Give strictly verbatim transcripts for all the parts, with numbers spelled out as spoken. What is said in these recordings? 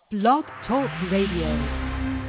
Blog Talk Radio.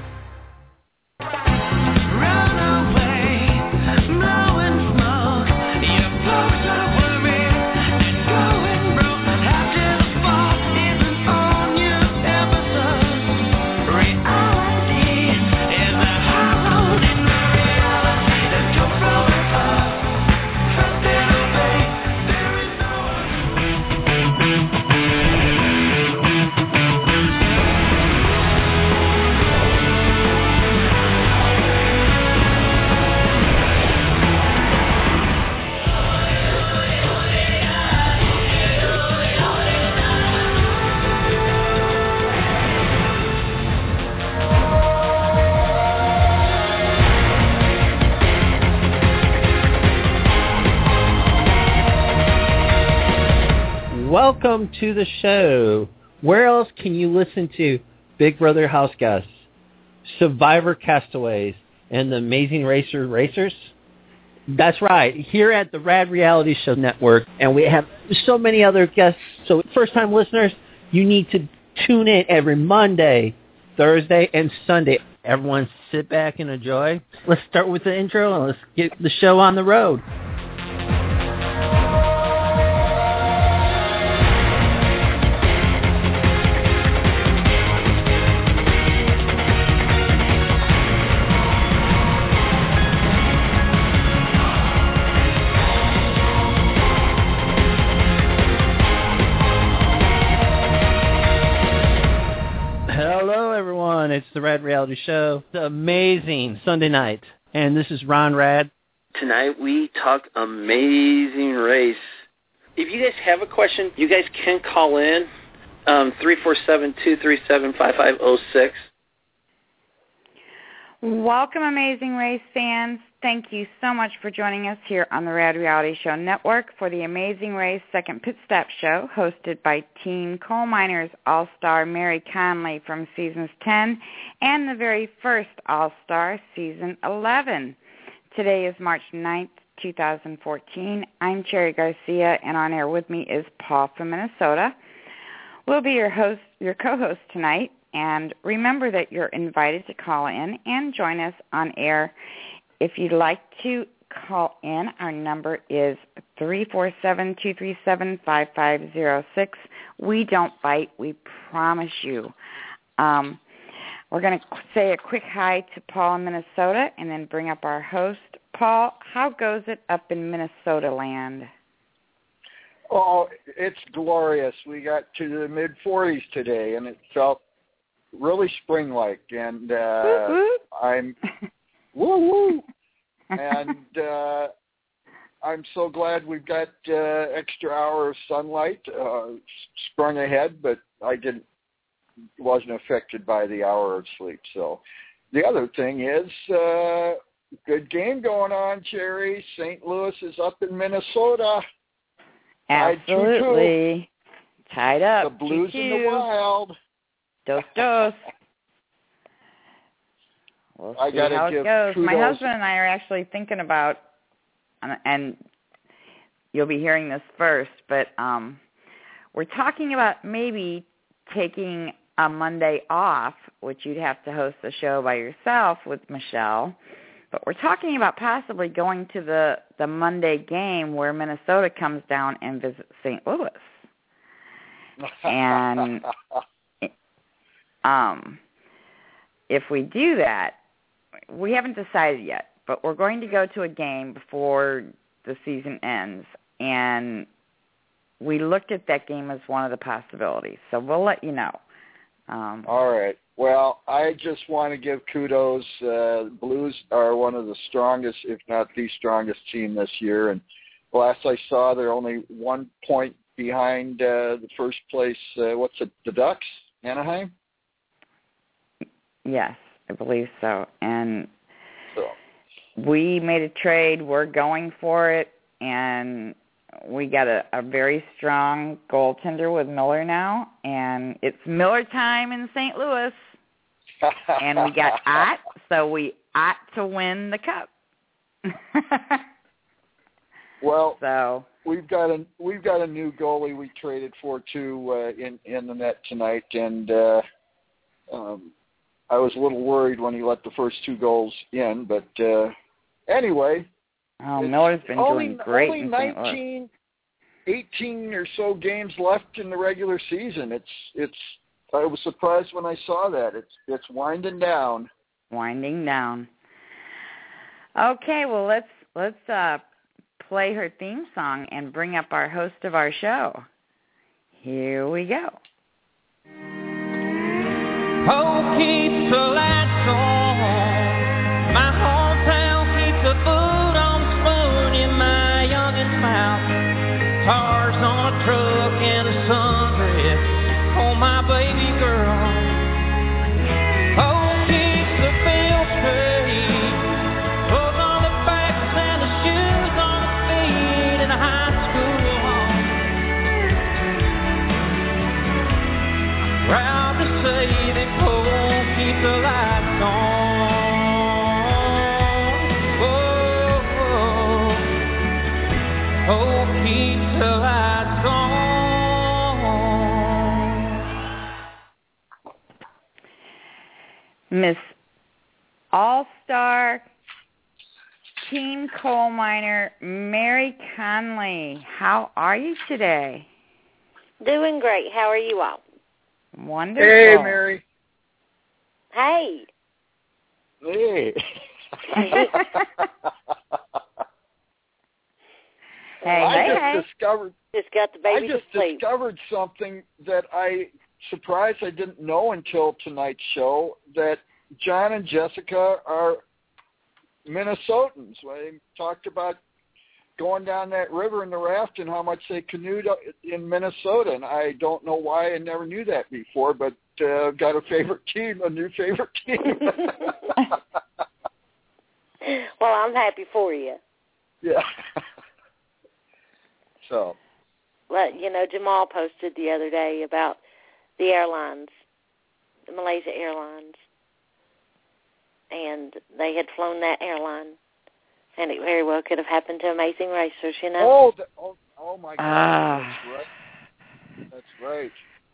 Welcome to the show. Where else can you listen to Big Brother House Guests, Survivor Castaways, and the Amazing Racer Racers? That's right, here at the Rad Reality Show Network, and we have so many other guests. So first-time listeners, you need to tune in every Monday, Thursday, and Sunday. Everyone sit back and enjoy. Let's start with the intro, and let's get the show on the road. It's the Rad Reality Show. It's amazing Sunday night. And this is Ron Rad. Tonight we talk Amazing Race. If you guys have a question, you guys can call in um, three four seven, two three seven, five five zero six. Welcome, Amazing Race fans. Thank you so much for joining us here on the Rad Reality Show Network for the Amazing Race Second Pit Stop Show, hosted by Team Coal Miners All-Star Mary Conley from Seasons ten and the very first All-Star, Season eleven. Today is March ninth, two thousand fourteen. I'm Cherry Garcia, and on air with me is Paul from Minnesota. We'll be your host, your co-host tonight, and remember that you're invited to call in and join us on air. If you'd like to call in, our number is three four seven, two three seven, five five zero six. We don't bite, we promise you. Um, we're going to say a quick hi to Paul in Minnesota and then bring up our host. Paul, how goes it up in Minnesota land? Oh, it's glorious. We got to the mid forties today, and it felt really spring-like. And uh, woo, woo. I'm... Woo woo! And uh, I'm so glad we've got uh, extra hour of sunlight uh, sprung ahead, but I didn't wasn't affected by the hour of sleep. So the other thing is, uh, good game going on, Cherry. Saint Louis is up in Minnesota. Absolutely. Tied up. The Blues in the Wild. Dos dos. We'll see I gotta how it give goes. kudos. My husband and I are actually thinking about, and you'll be hearing this first, but um, we're talking about maybe taking a Monday off, which you'd have to host the show by yourself with Michelle. But we're talking about possibly going to the, the Monday game where Minnesota comes down and visits Saint Louis. And um, if we do that, we haven't decided yet, but we're going to go to a game before the season ends, and we looked at that game as one of the possibilities, so we'll let you know. Um, All right. Well, I just want to give kudos. Uh, Blues are one of the strongest, if not the strongest team this year, and last I saw, they're only one point behind uh, the first place, uh, what's it, the Ducks, Anaheim? Yes. I believe so. And so. we made a trade. We're going for it. And we got a, a very strong goaltender with Miller now. And it's Miller time in Saint Louis. And we got Ott, so we ought to win the cup. Well, so we've got a we've got a new goalie we traded for too uh, in in the net tonight, and uh, Um, I was a little worried when he let the first two goals in, but uh, anyway. Oh, Miller's been only, doing great only in Saint nineteen, eighteen or so games left in the regular season. It's it's. I was surprised when I saw that. It's it's winding down. Winding down. Okay, well let's let's uh, play her theme song and bring up our host of our show. Here we go. Oh, keep the lights on. My hometown keeps the food on the spoon in my youngest mouth. Cars on a truck and a sundress on my baby girl. Oh, keep the bills paid. Clothes on the backs and the shoes on the feet in the high school hall. Proud to say that oh, keep the lights on. Oh, oh, oh, keep the lights on. Miss All-Star Team Coal Miner Mary Conley, how are you today? Doing great. How are you all? Wonderful. Hey, Mary. Hey. Hey. Hey, I hey, just hey. discovered. Just got the I baby just to sleep. discovered something that I surprised I didn't know until tonight's show, that John and Jessica are Minnesotans. They talked about going down that river in the raft and how much they canoed in Minnesota, and I don't know why I never knew that before, but uh, got a favorite team, a new favorite team. Well, I'm happy for you. Yeah. So. Well, you know, Jamal posted the other day about the airlines, the Malaysia Airlines, and they had flown that airline, and it very well could have happened to Amazing Racers, you know. Oh, the, oh, oh my God, Ah. that's right. That's right.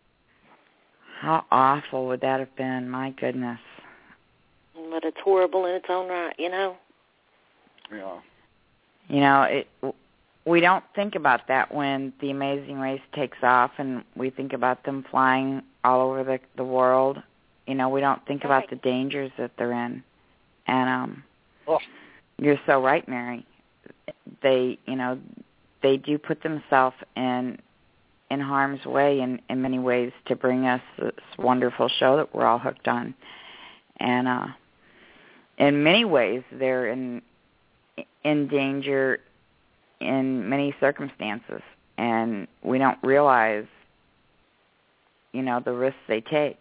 How awful would that have been? My goodness. But it's horrible in its own right, you know. Yeah. You know, it. We don't think about that when the Amazing Race takes off, and we think about them flying all over the the world. You know, we don't think about Right. the dangers that they're in. And um, Oh. you're so right, Mary. They, you know, they do put themselves in in harm's way in, in many ways to bring us this wonderful show that we're all hooked on. And uh, in many ways, they're in in danger in many circumstances, and we don't realize, you know, the risks they take,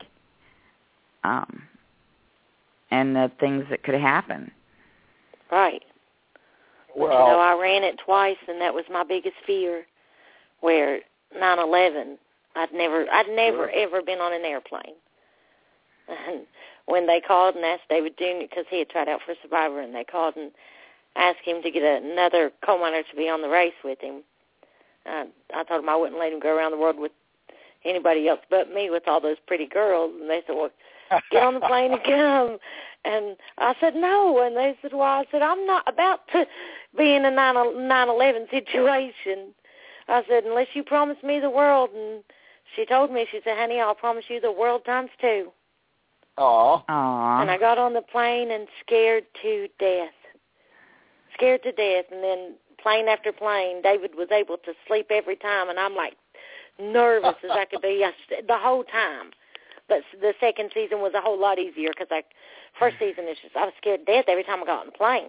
um, and the things that could happen. Right. Well, you know, I ran it twice, and that was my biggest fear. Where nine eleven, I'd never, I'd never Sure. ever been on an airplane. And when they called and asked David Junior, because he had tried out for Survivor, and they called and asked him to get another coal miner to be on the race with him, uh, I told him I wouldn't let him go around the world with anybody else but me with all those pretty girls. And they said, well, get on the plane and come. And I said, no. And they said, well, I said, I'm not about to be in a nine eleven situation. I said, unless you promise me the world. And she told me, she said, honey, I'll promise you the world times two. Aw. Aww. And I got on the plane and scared to death. Scared to death. And then plane after plane, David was able to sleep every time. And I'm like nervous as I could be I, the whole time. But the second season was a whole lot easier because I, first season, it's just, I was scared to death every time I got on the plane.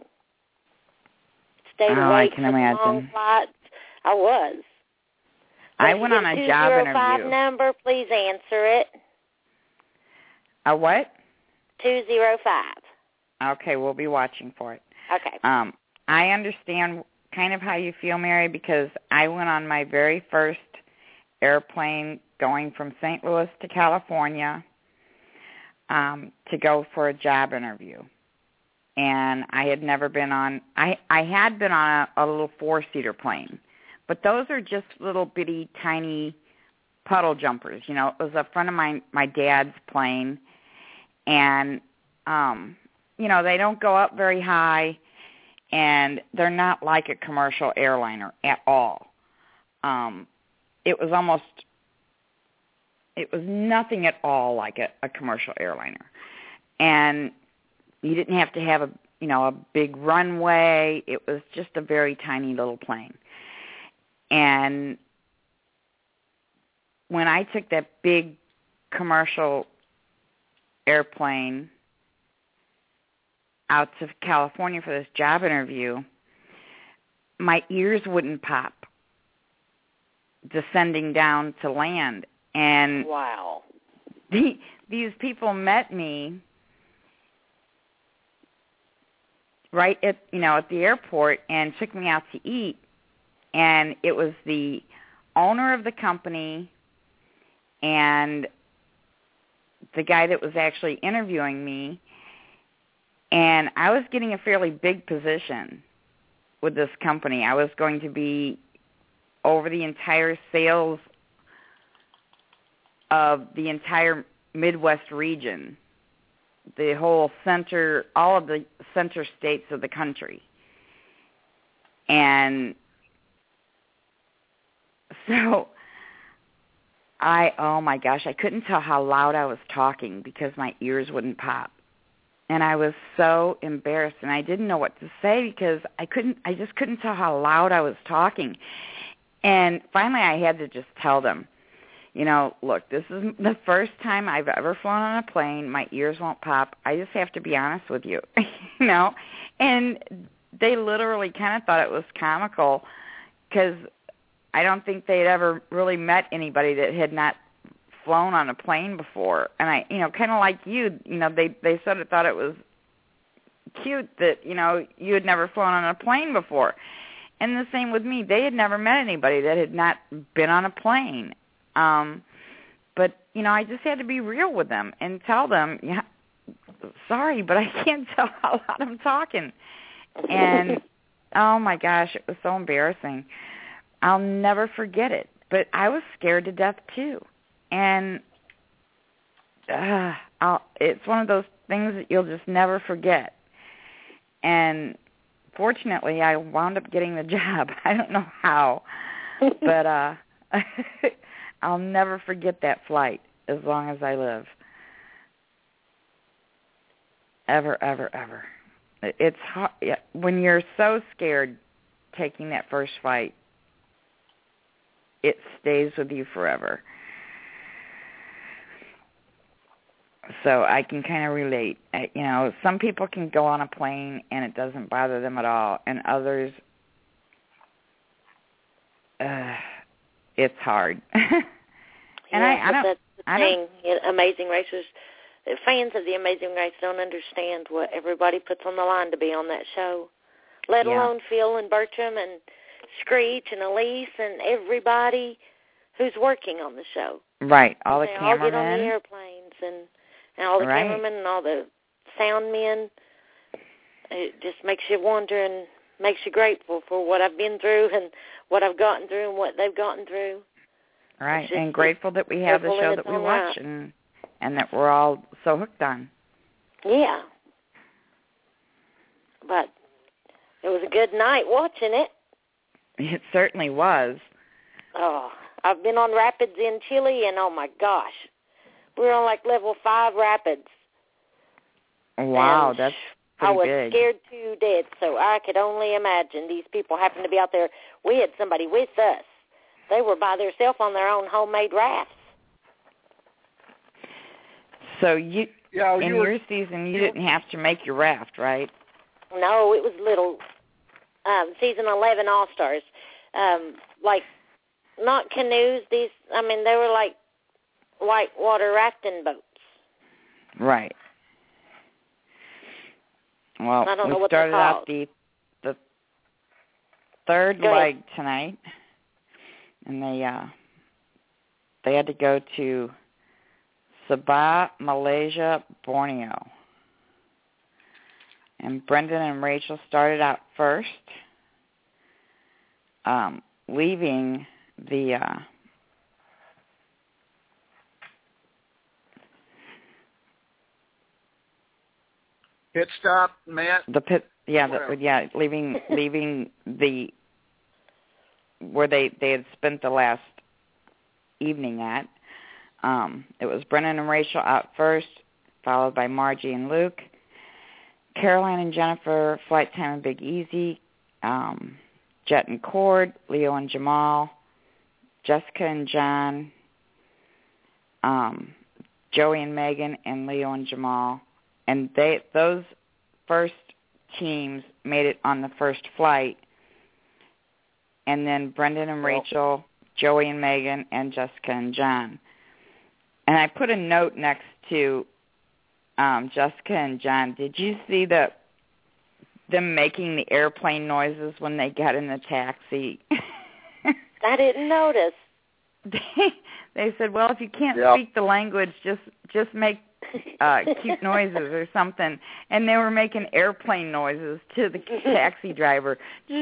Stayed Oh, I awake can for the long imagine. flights. I was. But I if you went get on a two job oh five interview. number, please answer it. A what? two oh five. Okay, we'll be watching for it. Okay. Um, I understand kind of how you feel, Mary, because I went on my very first airplane going from Saint Louis to California um, to go for a job interview. And I had never been on, I, I had been on a, a little four-seater plane, but those are just little bitty tiny puddle jumpers. You know, it was a friend of mine, my dad's plane, And, um, you know, they don't go up very high, and they're not like a commercial airliner at all. Um, it was almost, it was nothing at all like a, a commercial airliner. And you didn't have to have a, you know, a big runway. It was just a very tiny little plane. And when I took that big commercial airplane out to California for this job interview, my ears wouldn't pop descending down to land. And wow. The, these people met me right at, you know, at the airport and took me out to eat. And it was the owner of the company and the guy that was actually interviewing me. And I was getting a fairly big position with this company. I was going to be over the entire sales of the entire Midwest region, the whole center, all of the center states of the country. And so I, oh my gosh, I couldn't tell how loud I was talking because my ears wouldn't pop. And I was so embarrassed, and I didn't know what to say because I couldn't, I just couldn't tell how loud I was talking. And finally I had to just tell them, you know, look, this is the first time I've ever flown on a plane. My ears won't pop. I just have to be honest with you, you know. And they literally kind of thought it was comical because I don't think they'd ever really met anybody that had not flown on a plane before. And I, you know, kind of like you, you know, they, they sort of thought it was cute that, you know, you had never flown on a plane before. And the same with me. They had never met anybody that had not been on a plane. Um, but, you know, I just had to be real with them and tell them, yeah, sorry, but I can't tell how loud I'm talking. And, oh, my gosh, it was so embarrassing. I'll never forget it. But I was scared to death, too. And uh, I'll, it's one of those things that you'll just never forget. And fortunately, I wound up getting the job. I don't know how, but uh, I'll never forget that flight as long as I live. Ever, ever, ever. It's hard. When you're so scared taking that first flight, it stays with you forever. So I can kind of relate. I, you know, some people can go on a plane and it doesn't bother them at all, and others, uh, it's hard. and yeah, I, I don't. That's the I thing. don't, Amazing Racers, fans of the Amazing Race don't understand what everybody puts on the line to be on that show, let yeah. alone Phil and Bertram and Screech and Elise and everybody who's working on the show. Right, all the they cameramen. all get on the airplanes and, and all the right. cameramen and all the sound men. It just makes you wonder and makes you grateful for what I've been through and what I've gotten through and what they've gotten through. Right, and grateful that we have the show that we watch right. and and that we're all so hooked on. Yeah. But it was a good night watching it. It certainly was. Oh, I've been on rapids in Chile, and oh my gosh, we're on like level five rapids. Wow, and that's pretty I was big. scared to death, so I could only imagine these people happened to be out there. We had somebody with us. They were by themselves on their own homemade rafts. So you, yeah, in you were, your season, you didn't have to make your raft, right? No, it was little um, season eleven All Stars, um, like not canoes. These, I mean, they were like whitewater rafting boats. Right. Well, I don't we know what started they're out called. the the third Go leg ahead. tonight, and they uh they had to go to Sabah, Malaysia, Borneo. And Brendan and Rachel started out first, um, leaving the uh, Pit stop, Matt. The pit, yeah, the, yeah, leaving leaving the where they they had spent the last evening at. Um, it was Brendan and Rachel out first, followed by Margie and Luke. Caroline and Jennifer, Flight Time and Big Easy, um, Jet and Cord, Leo and Jamal, Jessica and John, um, Joey and Megan, and Leo and Jamal. And they those first teams made it on the first flight. And then Brendan and Rachel, Joey and Megan, and Jessica and John. And I put a note next to um, Jessica and John. Did you see the them making the airplane noises when they got in the taxi? I didn't notice. They, they said, well, if you can't yep. speak the language, just just make uh, cute noises or something. And they were making airplane noises to the taxi driver. That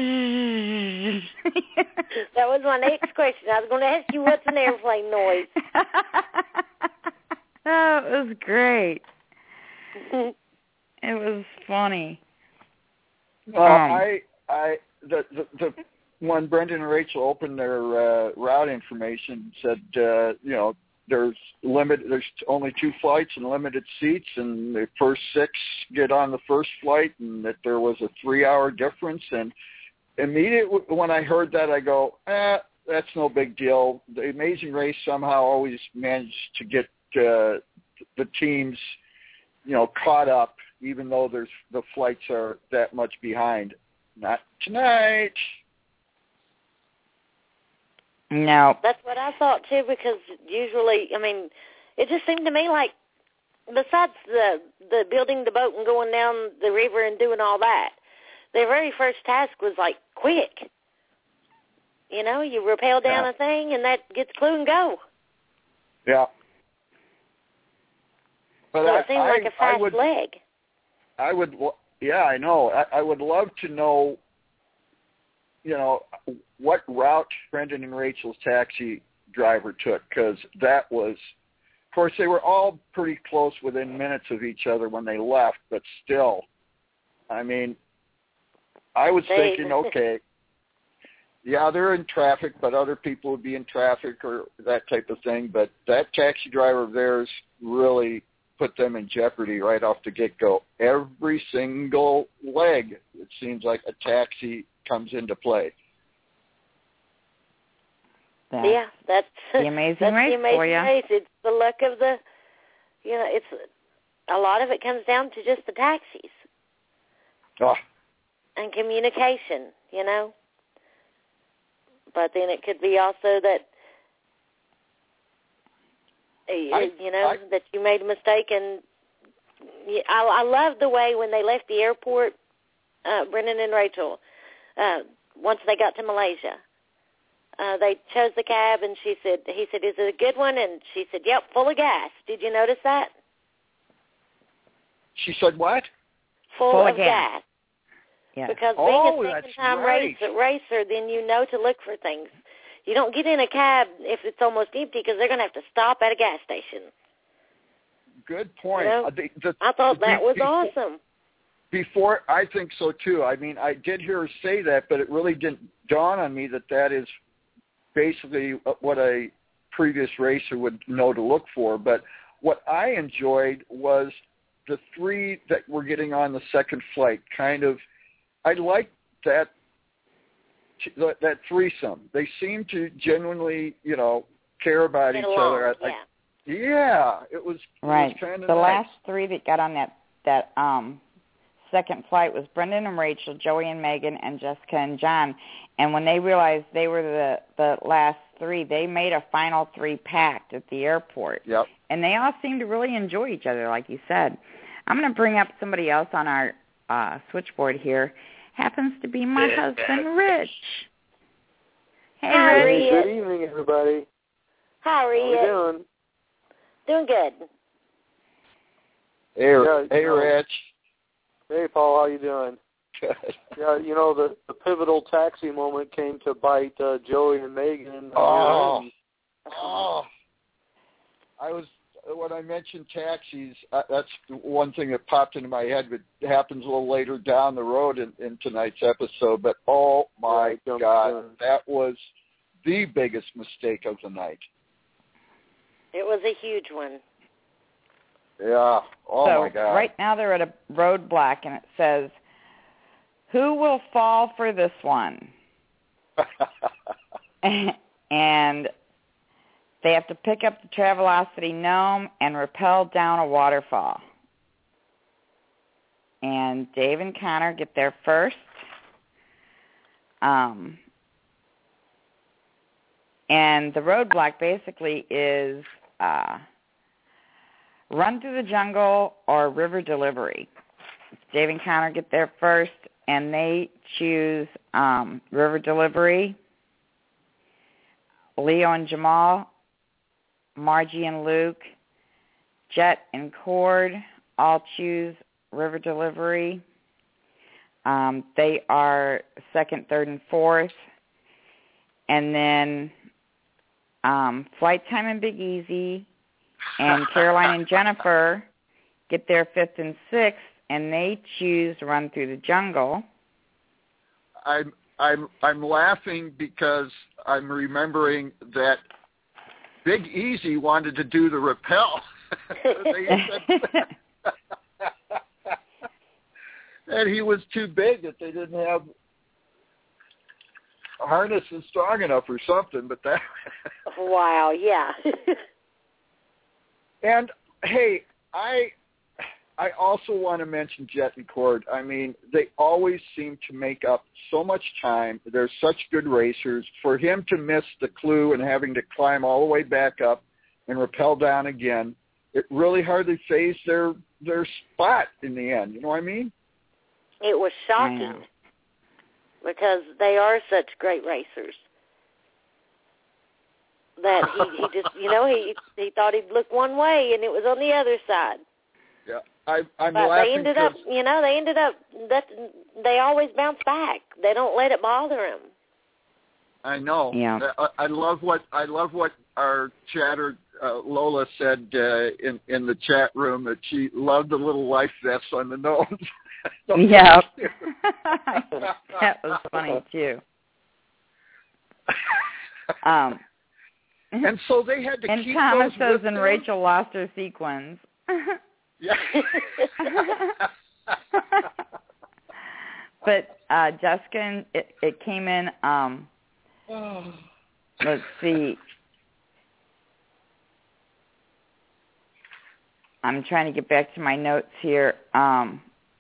was my next question. I was going to ask you what's an airplane noise. Oh, it was great. It was funny. Uh, um, I, I, the, the, the, when Brendan and Rachel opened their uh, route information, said, uh, you know, there's limit. There's only two flights and limited seats, and the first six get on the first flight, and that there was a three-hour difference. And immediately when I heard that, I go, eh, that's no big deal. The Amazing Race somehow always managed to get uh, the teams, you know, caught up, even though there's the flights are that much behind. Not tonight. No. That's what I thought, too, because usually, I mean, it just seemed to me like, besides the the building the boat and going down the river and doing all that, their very first task was, like, quick. You know, you rappel down yeah. a thing, and that gets clue and go. Yeah. But so I, it seems I, like a fast I would, leg. I would, yeah, I know. I, I would love to know, you know, what route Brendan and Rachel's taxi driver took, because that was, of course, they were all pretty close within minutes of each other when they left, but still, I mean, I was they, thinking, okay, yeah, they're in traffic, but other people would be in traffic or that type of thing, but that taxi driver of theirs really put them in jeopardy right off the get-go. Every single leg, it seems like a taxi comes into play. That's yeah, that's the Amazing that's Race the amazing for you. race. It's the luck of the, you know, it's a lot of it comes down to just the taxis Oh. and communication, you know. But then it could be also that, I, you know, I, that you made a mistake. And I, I love the way when they left the airport, uh, Brendan and Rachel, uh, once they got to Malaysia. Uh, they chose the cab, and she said, he said, is it a good one? And she said, yep, full of gas. Did you notice that? She said what? Full, full of, of gas. gas. Yeah. Because being Oh, a that's second-time right. racer, racer, then you know to look for things. You don't get in a cab if it's almost empty because they're going to have to stop at a gas station. Good point. You know, Uh, the, the, I thought that be, was before, awesome. Before, I think so too. I mean, I did hear her say that, but it really didn't dawn on me that that is basically what a previous racer would know to look for. But what I enjoyed was the three that were getting on the second flight. Kind of, I liked that that threesome. They seemed to genuinely, you know, care about Get each along, other. I, yeah. I, yeah, it was Right. It was kind of the nice. last three that got on that that um second flight was Brendan and Rachel, Joey and Megan, and Jessica and John. And when they realized they were the the last three, they made a final three pact at the airport. Yep. And they all seemed to really enjoy each other, like you said. I'm going to bring up somebody else on our uh, switchboard here. Happens to be my husband, Rich. Hey, Hi, Rich. Rich. Good evening, everybody. Hi, How Rich. are you doing? Doing good. Hey, Yeah, hey you know, Rich. Hey, Paul. How you doing? Yeah, you know, the, the pivotal taxi moment came to bite uh, Joey and Megan. Oh. And, Oh, I was when I mentioned taxis, uh, that's one thing that popped into my head, but it happens a little later down the road in, in tonight's episode. But, oh, my yeah, God, that was the biggest mistake of the night. It was a huge one. Yeah. Oh, so my God. Right now they're at a roadblock, and it says, who will fall for this one? And they have to pick up the Travelocity gnome and rappel down a waterfall. And Dave and Connor get there first. Um, and the roadblock basically is uh, run through the jungle or river delivery. Dave and Connor get there first, and they choose um, river delivery. Leo and Jamal, Margie and Luke, Jet and Cord all choose river delivery. Um, they are second, third, and fourth. And then um, Flight Time and Big Easy and Caroline and Jennifer get their fifth and sixth, and they choose Run Through the Jungle. I'm I'm I'm laughing because I'm remembering that Big Easy wanted to do the rappel. And he was too big that they didn't have harnesses strong enough or something, but that Wow, yeah. And hey, I I also want to mention Jet and Cord. I mean, they always seem to make up so much time. They're such good racers. For him to miss the clue and having to climb all the way back up and rappel down again, it really hardly phased their their spot in the end. You know what I mean? It was shocking because they are such great racers that he, he just, you know, he he thought he'd look one way and it was on the other side. Yeah, I, I'm but laughing. They ended up, you know, they ended up that they always bounce back. They don't let it bother them. I know. Yeah. I, I love what I love what our chatter uh, Lola said uh, in in the chat room, that she loved the little life vest on the nose. Yeah, that was funny too. Um, and so they had to and keep Thomas those says, and them. Rachel lost her sequins. Yeah. But uh, Jessica, it, it came in. Um, let's see. I'm trying to get back to my notes here. Um,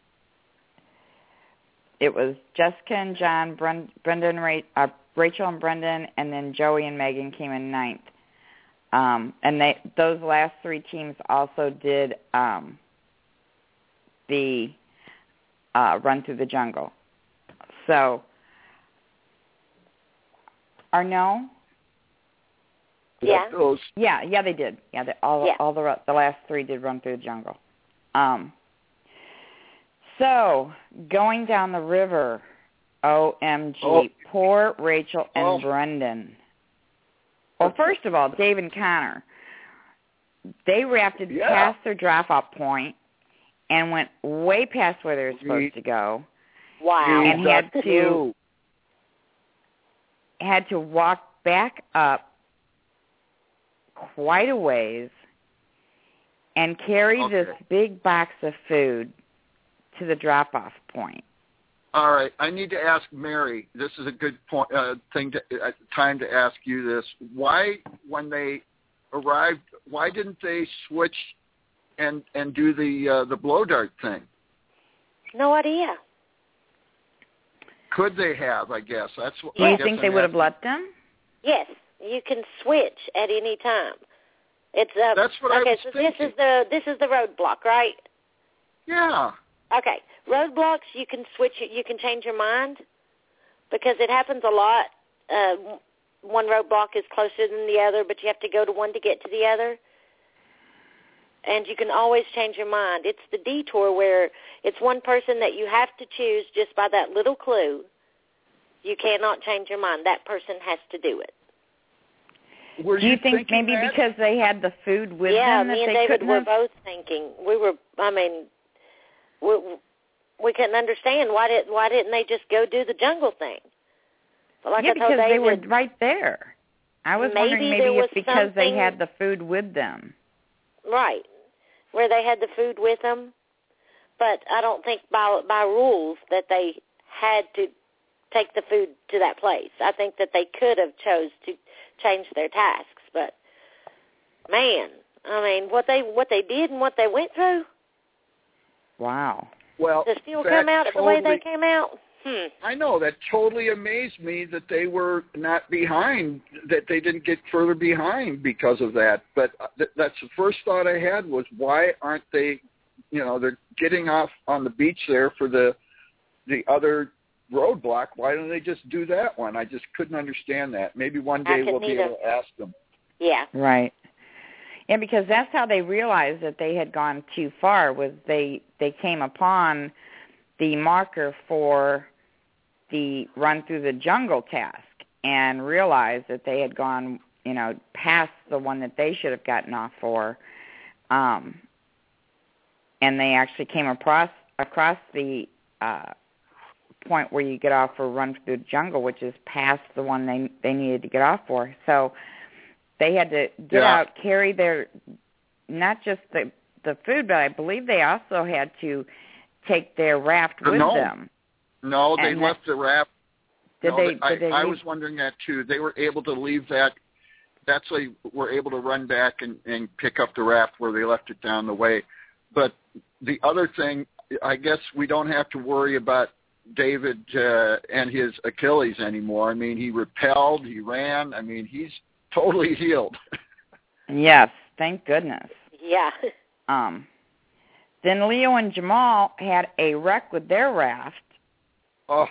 it was Jessica and John, Brend- Brendan, Ra- uh, Rachel and Brendan, and then Joey and Megan came in ninth. Um, and they those last three teams also did um, the uh, Run Through the Jungle. So, Arno? Yeah. Yeah, yeah, they did. Yeah, they, all yeah. all the the last three did Run Through the Jungle. Um. So, going down the river, O M G, oh. poor Rachel and oh. Brendan. Well, first of all, Dave and Connor, they rafted yeah. past their drop-off point and went way past where they were supposed to go. Wow. And had to had to walk back up quite a ways and carry okay. this big box of food to the drop-off point. All right, I need to ask Mary. This is a good point. Uh, thing to uh, time to ask you this. Why, when they arrived, why didn't they switch and and do the uh, the blow dart thing? No idea. Could they have? I guess that's what. Do you I guess think I'm they would have asking. let them? Yes, you can switch at any time. It's uh, That's what okay. I was so thinking. this is the this is the roadblock, right? Yeah. Okay, roadblocks, you can switch it, you can change your mind, because it happens a lot. Uh, one roadblock is closer than the other, but you have to go to one to get to the other. And you can always change your mind. It's the detour where it's one person that you have to choose just by that little clue. You cannot change your mind. That person has to do it. Were Do you, you think thinking maybe that? because they had the food with yeah, them that me and they David couldn't were have? both thinking. We were, I mean, we, we couldn't understand why did why didn't they just go do the jungle thing? But like yeah, I told because David, they were right there. I was maybe wondering maybe there was it's because they something- had the food with them. right, where they had the food with them. But I don't think by by rules that they had to take the food to that place. I think that they could have chose to change their tasks. But man, I mean, what they what they did and what they went through. Wow. Well, to still that come out totally, the way they came out. Hmm. I know that totally amazed me that they were not behind, that they didn't get further behind because of that. But th- that's the first thought I had was, why aren't they? You know, they're getting off on the beach there for the the other roadblock. Why don't they just do that one? I just couldn't understand that. Maybe one day we'll be able to ask them. Yeah. Right. Yeah, because that's how they realized that they had gone too far, was they they came upon the marker for the run through the jungle task and realized that they had gone, you know, past the one that they should have gotten off for. Um, and they actually came across across the uh, point where you get off for run through the jungle, which is past the one they they needed to get off for. So they had to get yeah. out, carry their, not just the the food, but I believe they also had to take their raft with no. them. No, they and left that, the raft. Did no, they? Did I, they I leave? was wondering that too. They were able to leave that. That's why they were able to run back and, and pick up the raft where they left it down the way. But the other thing, I guess we don't have to worry about David uh, and his Achilles anymore. I mean, he repelled, he ran. I mean, he's totally healed. Yes, thank goodness. Yeah. Um, then Leo and Jamal had a wreck with their raft. Oh,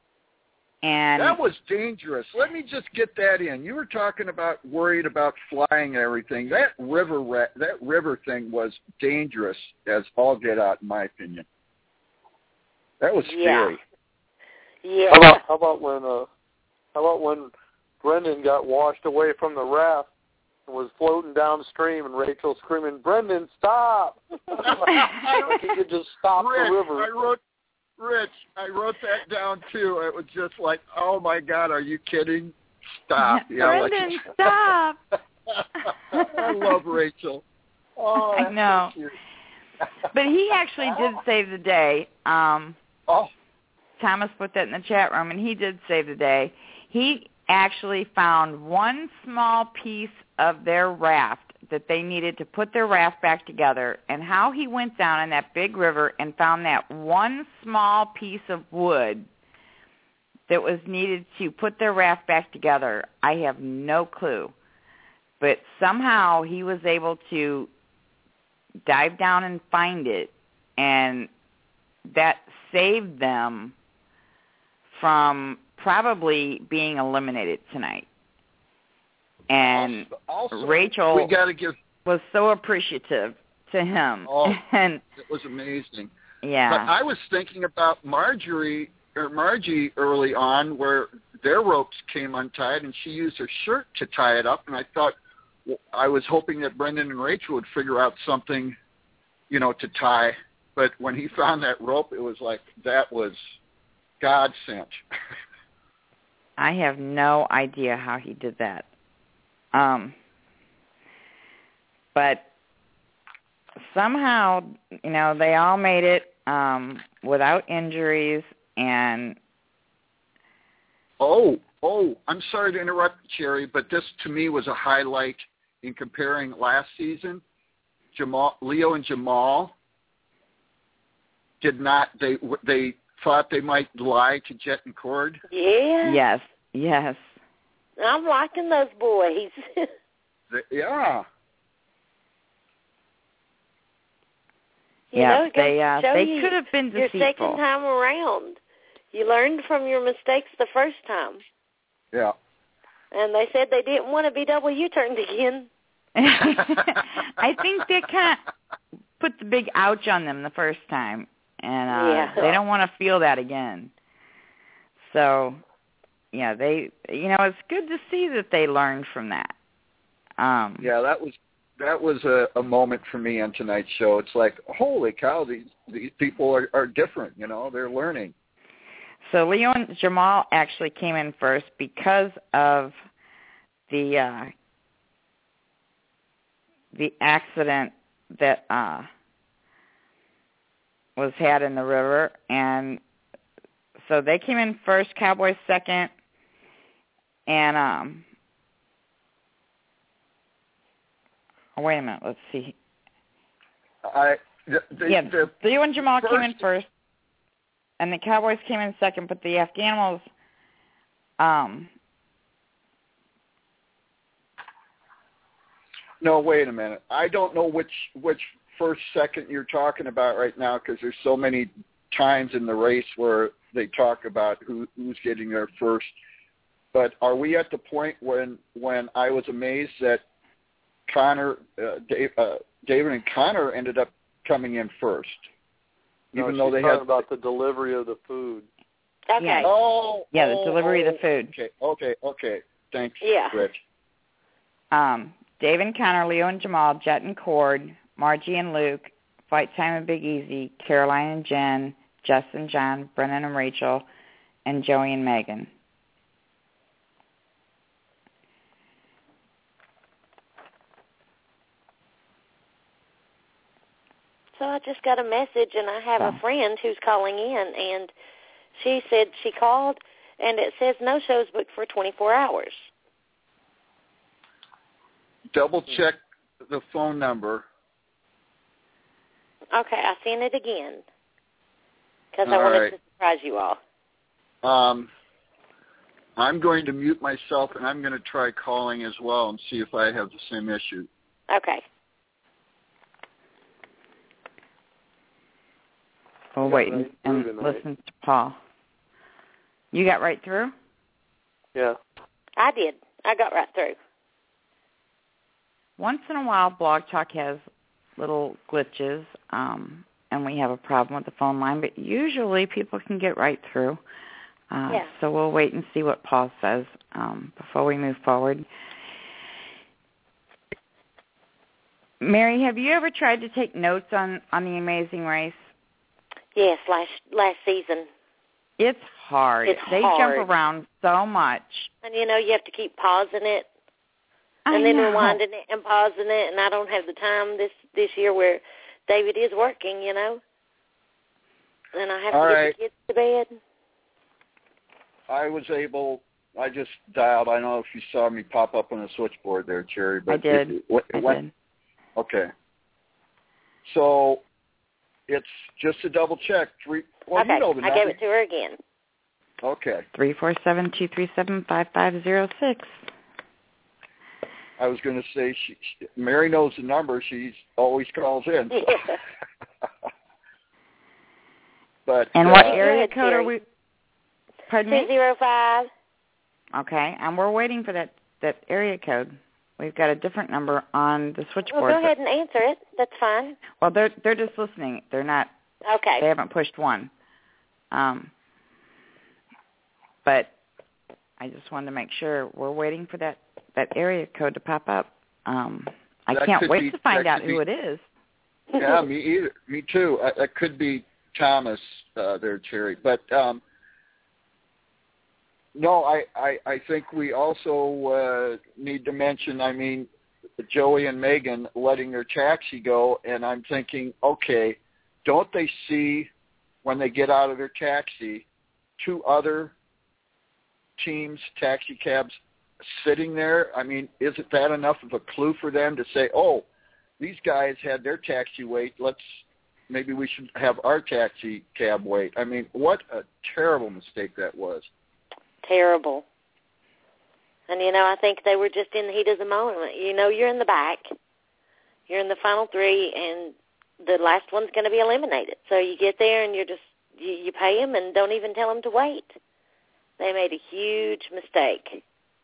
and that was dangerous. Let me just get that in. You were talking about worried about flying and everything. That river ra- that river thing was dangerous as all get out, in my opinion. That was scary. Yeah. yeah. How about how about when uh how about when Brendan got washed away from the raft and was floating downstream and Rachel screaming, "Brendan, stop!" Like he could just stop Rich, the river. I wrote Rich, I wrote that down too. It was just like, oh my God, are you kidding? Stop. Yeah, Brendan, like, stop. I love Rachel. Oh, I know. So cute. But he actually did save the day. Um, oh. Thomas put that in the chat room, and he did save the day. He actually found one small piece of their raft that they needed to put their raft back together, and how he went down in that big river and found that one small piece of wood that was needed to put their raft back together, I have no clue. But somehow he was able to dive down and find it, and that saved them from probably being eliminated tonight. And also, Rachel we gotta give, was so appreciative to him. Oh, and it was amazing. yeah. But I was thinking about Marjorie or Margie early on, where their ropes came untied, and she used her shirt to tie it up. And I thought, well, I was hoping that Brendan and Rachel would figure out something, you know, to tie. But when he found that rope, it was like that was God sent. I have no idea how he did that. Um, but somehow, you know, they all made it um, without injuries. And oh, oh, I'm sorry to interrupt, Cherry, but this to me was a highlight in comparing last season. Jamal, Leo and Jamal did not. They they thought they might lie to Jet and Cord. Yeah. Yes. Yes. I'm liking those boys. The, yeah. You yeah, know, it goes they to uh, show they you could have been your deceitful. second time around. You learned from your mistakes the first time. Yeah. And they said they didn't want to be double U-turned again. I think they kind of put the big ouch on them the first time, and uh, yeah. they don't want to feel that again. So, yeah, they, you know, it's good to see that they learned from that. Um, yeah, that was that was a, a moment for me on tonight's show. It's like, holy cow, these these people are, are different. You know, they're learning. So Leo and Jamal actually came in first because of the uh, the accident that uh, was had in the river, and so they came in first. Cowboys second, and um, oh, wait a minute. Let's see. I the, the, yeah, the Leo and Jamal first, came in first, and the Cowboys came in second, but the Afghanimals. Um, No, wait a minute. I don't know which which first second you're talking about right now because there's so many times in the race where they talk about who who's getting there first. But are we at the point when when I was amazed that Connor, uh, Dave, uh, David and Connor ended up coming in first, no, even though they talking had about the delivery of the food. Okay. Yeah. Oh, yeah, the oh, delivery oh, of the food. Okay, okay, okay. Thanks, Yeah. Rich. Um, Dave and Connor, Leo and Jamal, Jet and Cord, Margie and Luke, Fight Time and Big Easy, Caroline and Jen, Jess and John, Brennan and Rachel, and Joey and Megan. So I just got a message, and I have Oh. a friend who's calling in, and she said she called, and it says no shows booked for twenty-four hours. Double check the phone number. Okay, I sent it again because I All wanted right. to surprise you all. Um, I'm going to mute myself, and I'm going to try calling as well and see if I have the same issue. Okay. We'll got wait and, right through and tonight. listen to Paul. You got right through? Yeah. I did. I got right through. Once in a while, Blog Talk has little glitches, um, and we have a problem with the phone line, but usually people can get right through. Uh, Yeah. So we'll wait and see what Paul says um, before we move forward. Mary, have you ever tried to take notes on, on The Amazing Race? Yes, last last season. It's hard. It's they hard. jump around so much. And, you know, you have to keep pausing it I and then know. rewinding it and pausing it, and I don't have the time this, this year where David is working, you know. And I have All to right. get the kids to bed. I was able, I just dialed. I don't know if you saw me pop up on the switchboard there, Cherry. But I did. It, it, it I went, did. Okay. So it's just to double check. Three. Well, okay, you know the I number. gave it to her again. Okay. three four seven, two three seven, five five zero six. I was going to say, she, she, Mary knows the number. She always calls in. So. But And uh, what Go area ahead, code are Siri. we? Pardon two me? zero five. Okay, and we're waiting for that, that area code. We've got a different number on the Well, switchboard. go ahead and answer it. That's fine. Well, they're they're just listening. They're not. Okay. They haven't pushed one. Um, but I just wanted to make sure we're waiting for that, that area code to pop up. Um, I That can't could wait be- to find that out could who be- it is. Yeah, me either. Me too. I, that could be Thomas uh, there, Cherry. But um, no, I, I, I think we also uh, need to mention, I mean, Joey and Megan letting their taxi go, and I'm thinking, okay, don't they see when they get out of their taxi two other teams' taxi cabs sitting there? I mean, isn't that enough of a clue for them to say, oh, these guys had their taxi wait, let's maybe we should have our taxi cab wait. I mean, what a terrible mistake that was. Terrible. And, you know, I think they were just in the heat of the moment. You know, you're in the back. You're in the final three, and the last one's going to be eliminated. So you get there, and you're just, you, you pay them and don't even tell them to wait. They made a huge mistake.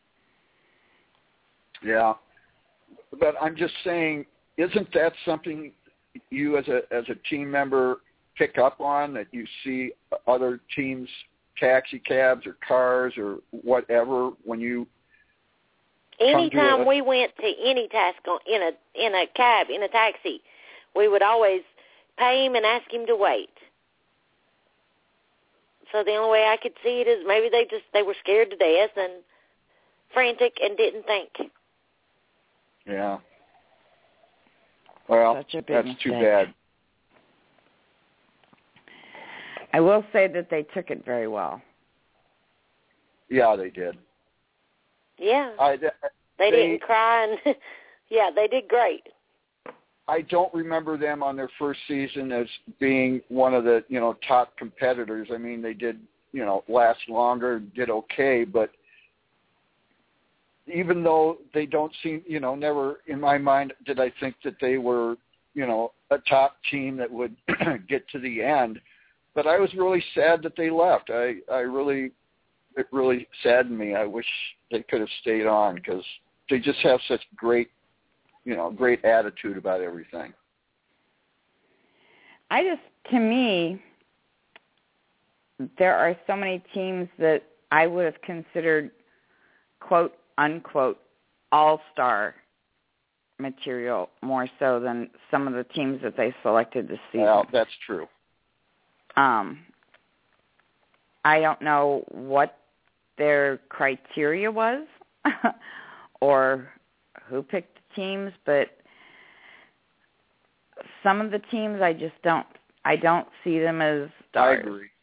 Yeah. But I'm just saying, isn't that something you as a as a team member pick up on, that you see other teams' taxi cabs or cars or whatever when you Anytime a, we went to any task on, in a in a cab, in a taxi, we would always pay him and ask him to wait. So the only way I could see it is maybe they just they were scared to death and frantic and didn't think. Yeah. Well, Such a big that's mistake. too bad. I will say that they took it very well. Yeah, they did. Yeah. I, they, they didn't cry and yeah, they did great. I don't remember them on their first season as being one of the, you know, top competitors. I mean, they did, you know, last longer, did okay, but even though they don't seem, you know, never in my mind did I think that they were, you know, a top team that would get to the end. But I was really sad that they left. I, I really, it really saddened me. I wish they could have stayed on because they just have such great, you know, great attitude about everything. I just, to me, there are so many teams that I would have considered, quote, unquote, all-star material more so than some of the teams that they selected this season. Well, that's true. Um, I don't know what their criteria was or who picked the teams, but some of the teams I just don't, I don't see them as stars. I agree.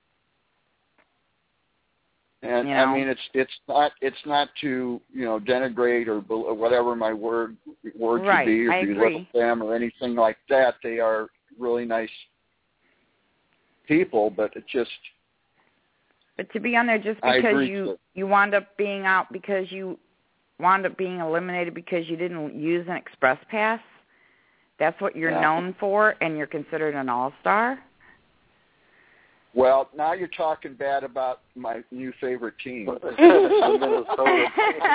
And You know? I mean, it's it's not it's not to, you know, denigrate or, or whatever my word word Right, to be or I belittle agree. them or anything like that. They are really nice people, but it just. But to be on there just I because agree you to- you wound up being out because you wound up being eliminated because you didn't use an express pass, that's what you're Yeah. known for, and you're considered an all-star? Well, now you're talking bad about my new favorite team. Minnesota.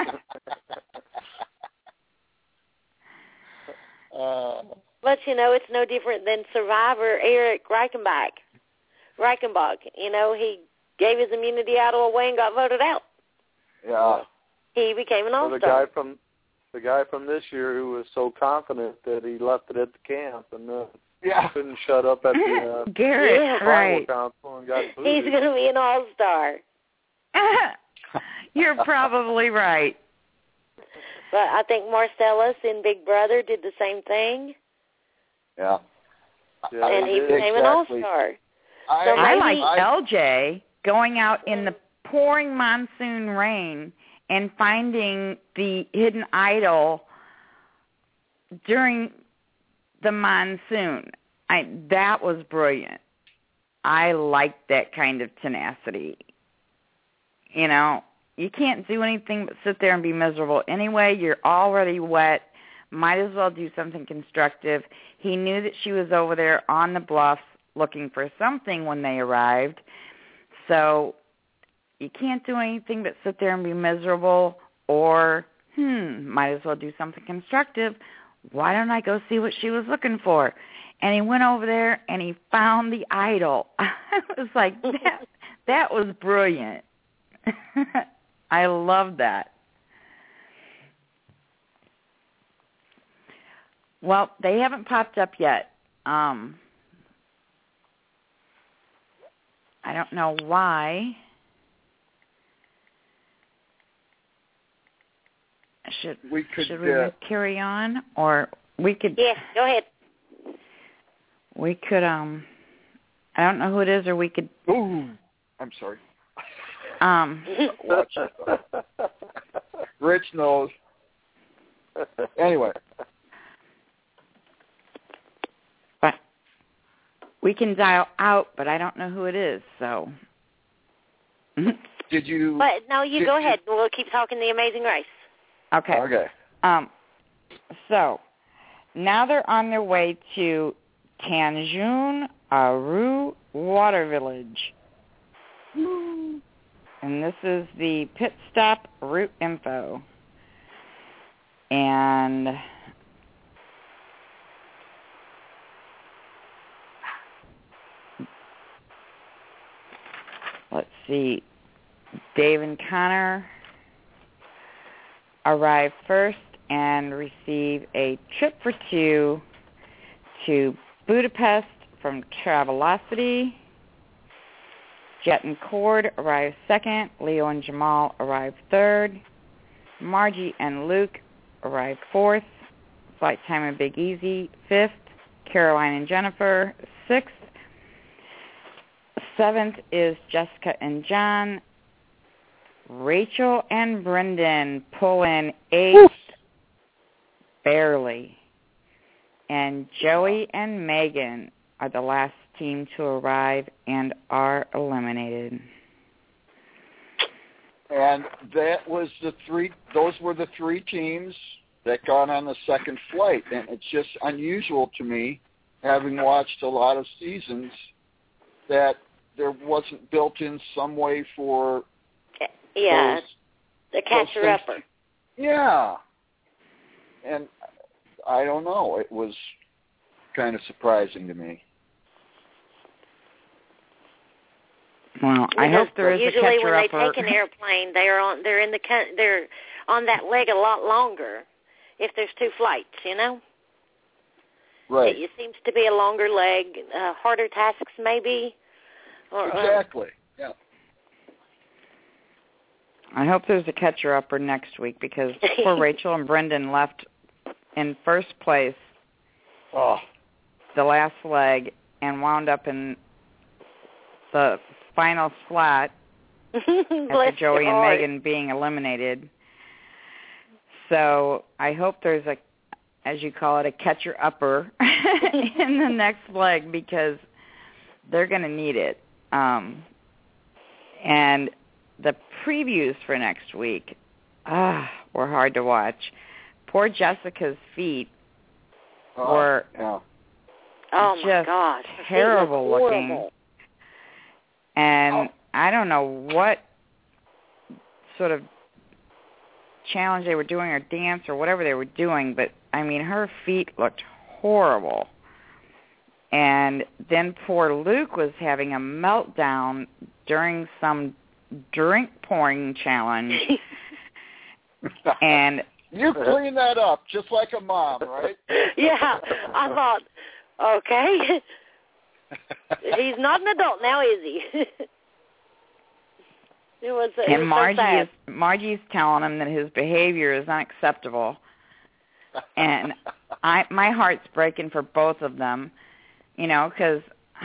uh, But, you know, it's no different than Survivor Eric Reichenbach. Reichenbach, you know, he gave his immunity idol away and got voted out. yeah. He became an Or the all-star. guy from the guy from this year who was so confident that he left it at the camp and uh, Yeah. couldn't shut up at the uh, Garrett, Yeah. tribal right. council and got He's booted. going to be an all-star. You're probably right. But I think Marcellus in Big Brother did the same thing, Yeah. Yeah, and he did. became an Exactly. all-star. I, So I maybe- like L J going out in the pouring monsoon rain and finding the hidden idol during the monsoon. I that was brilliant. I liked that kind of tenacity. You know, you can't do anything but sit there and be miserable anyway. You're already wet. Might as well do something constructive. He knew that she was over there on the bluffs looking for something when they arrived. So you can't do anything but sit there and be miserable or, hmm, might as well do something constructive. Why don't I go see what she was looking for? And he went over there and he found the idol. I was like, that, that was brilliant. I love that. Well, they haven't popped up yet. Um, I don't know why. Should we could. should we uh, carry on, or we could? Yeah, go ahead. We could. Um, I don't know who it is, or we could. ooh, I'm sorry. Um, Watch it. Rich knows. Anyway. but we can dial out, but I don't know who it is. So. Did you? But no, you did go you- ahead. We'll keep talking the Amazing Race. Okay. Okay. Um, so now they're on their way to Tanjung Aru Water Village. And this is the pit stop route info. And let's see, Dave and Connor arrive first and receive a trip for two to Budapest from Travelocity. Jet and Cord arrive second. Leo and Jamal arrive third. Margie and Luke arrive fourth. Flight Time and Big Easy fifth. Caroline and Jennifer sixth. Seventh is Jessica and John. Rachel and Brendan pull in eighth, Oof. barely. And Joey and Megan are the last team to arrive and are eliminated. And that was the three, those were the three teams that got on the second flight. And it's just unusual to me, having watched a lot of seasons, that there wasn't built in some way for yeah, those, the catcher-upper. Yeah. And I don't know. It was kind of surprising to me. Well, I because hope there is a usually catcher-upper. when they take an airplane, they are on. They're in the. They're on that leg a lot longer. If there's two flights, you know. Right. It, it seems to be a longer leg, uh, harder tasks maybe. Or, exactly. Uh, yeah. I hope there's a catcher-upper next week because poor Rachel and Brendan left in first place oh. the last leg and wound up in the final slot after Joey and Megan being eliminated. So I hope there's a, as you call it, a catcher-upper in the next leg because they're going to need it. Um, and the previews for next week ah, were hard to watch. Poor Jessica's feet oh, were yeah. oh my just God. terrible looking. And oh. I don't know what sort of challenge they were doing or dance or whatever they were doing, but, I mean, her feet looked horrible. And then poor Luke was having a meltdown during some drink pouring challenge. And you clean that up just like a mom, right? Yeah, I thought, okay. He's not an adult now, is he? it was, it and was Margie so sad. is Margie's telling him that his behavior is unacceptable. And I my heart's breaking for both of them, you know, because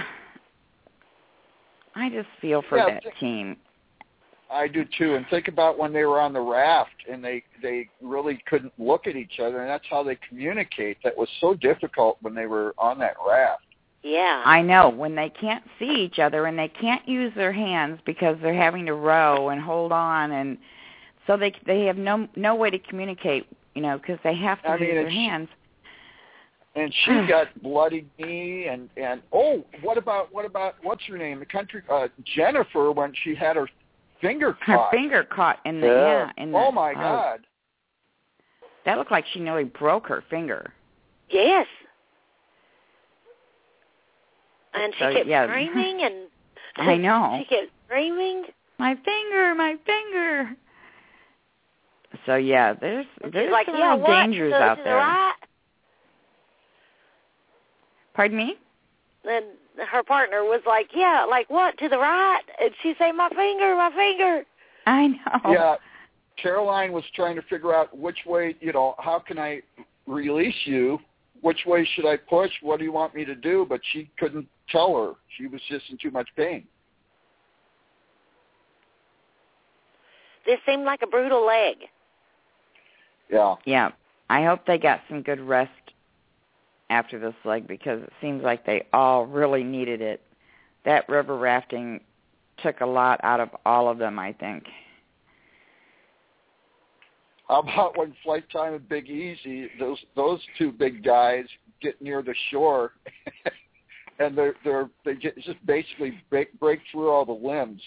I just feel for yeah, that th- team. I do too. And think about when they were on the raft and they, they really couldn't look at each other, and that's how they communicate. That was so difficult when they were on that raft. Yeah. I know. When they can't see each other and they can't use their hands because they're having to row and hold on, and so they they have no no way to communicate, you know, because they have to I use mean, their it's, hands. And she got bloody knee, and and oh, what about what about what's her name? The country uh, Jennifer, when she had her finger Her caught. finger caught in the yeah. yeah. In the, oh my oh, God. That looked like she nearly broke her finger. Yes. And she So, kept yeah. screaming, and I know. she kept screaming. My finger, my finger. So yeah, there's And there's she's like, some yeah, real what? dangers to, out to there. The right? Pardon me? Then her partner was like, yeah, like what, to the right? And she said, my finger, my finger. I know. Yeah, Caroline was trying to figure out which way, you know, how can I release you? Which way should I push? What do you want me to do? But she couldn't tell her. She was just in too much pain. This seemed like a brutal leg. Yeah. Yeah. I hope they got some good rest after this leg because it seems like they all really needed it. That river rafting took a lot out of all of them, I think. How about when Flight Time and Big Easy, those those two big guys get near the shore, and they're they're they get, just basically break, break through all the limbs.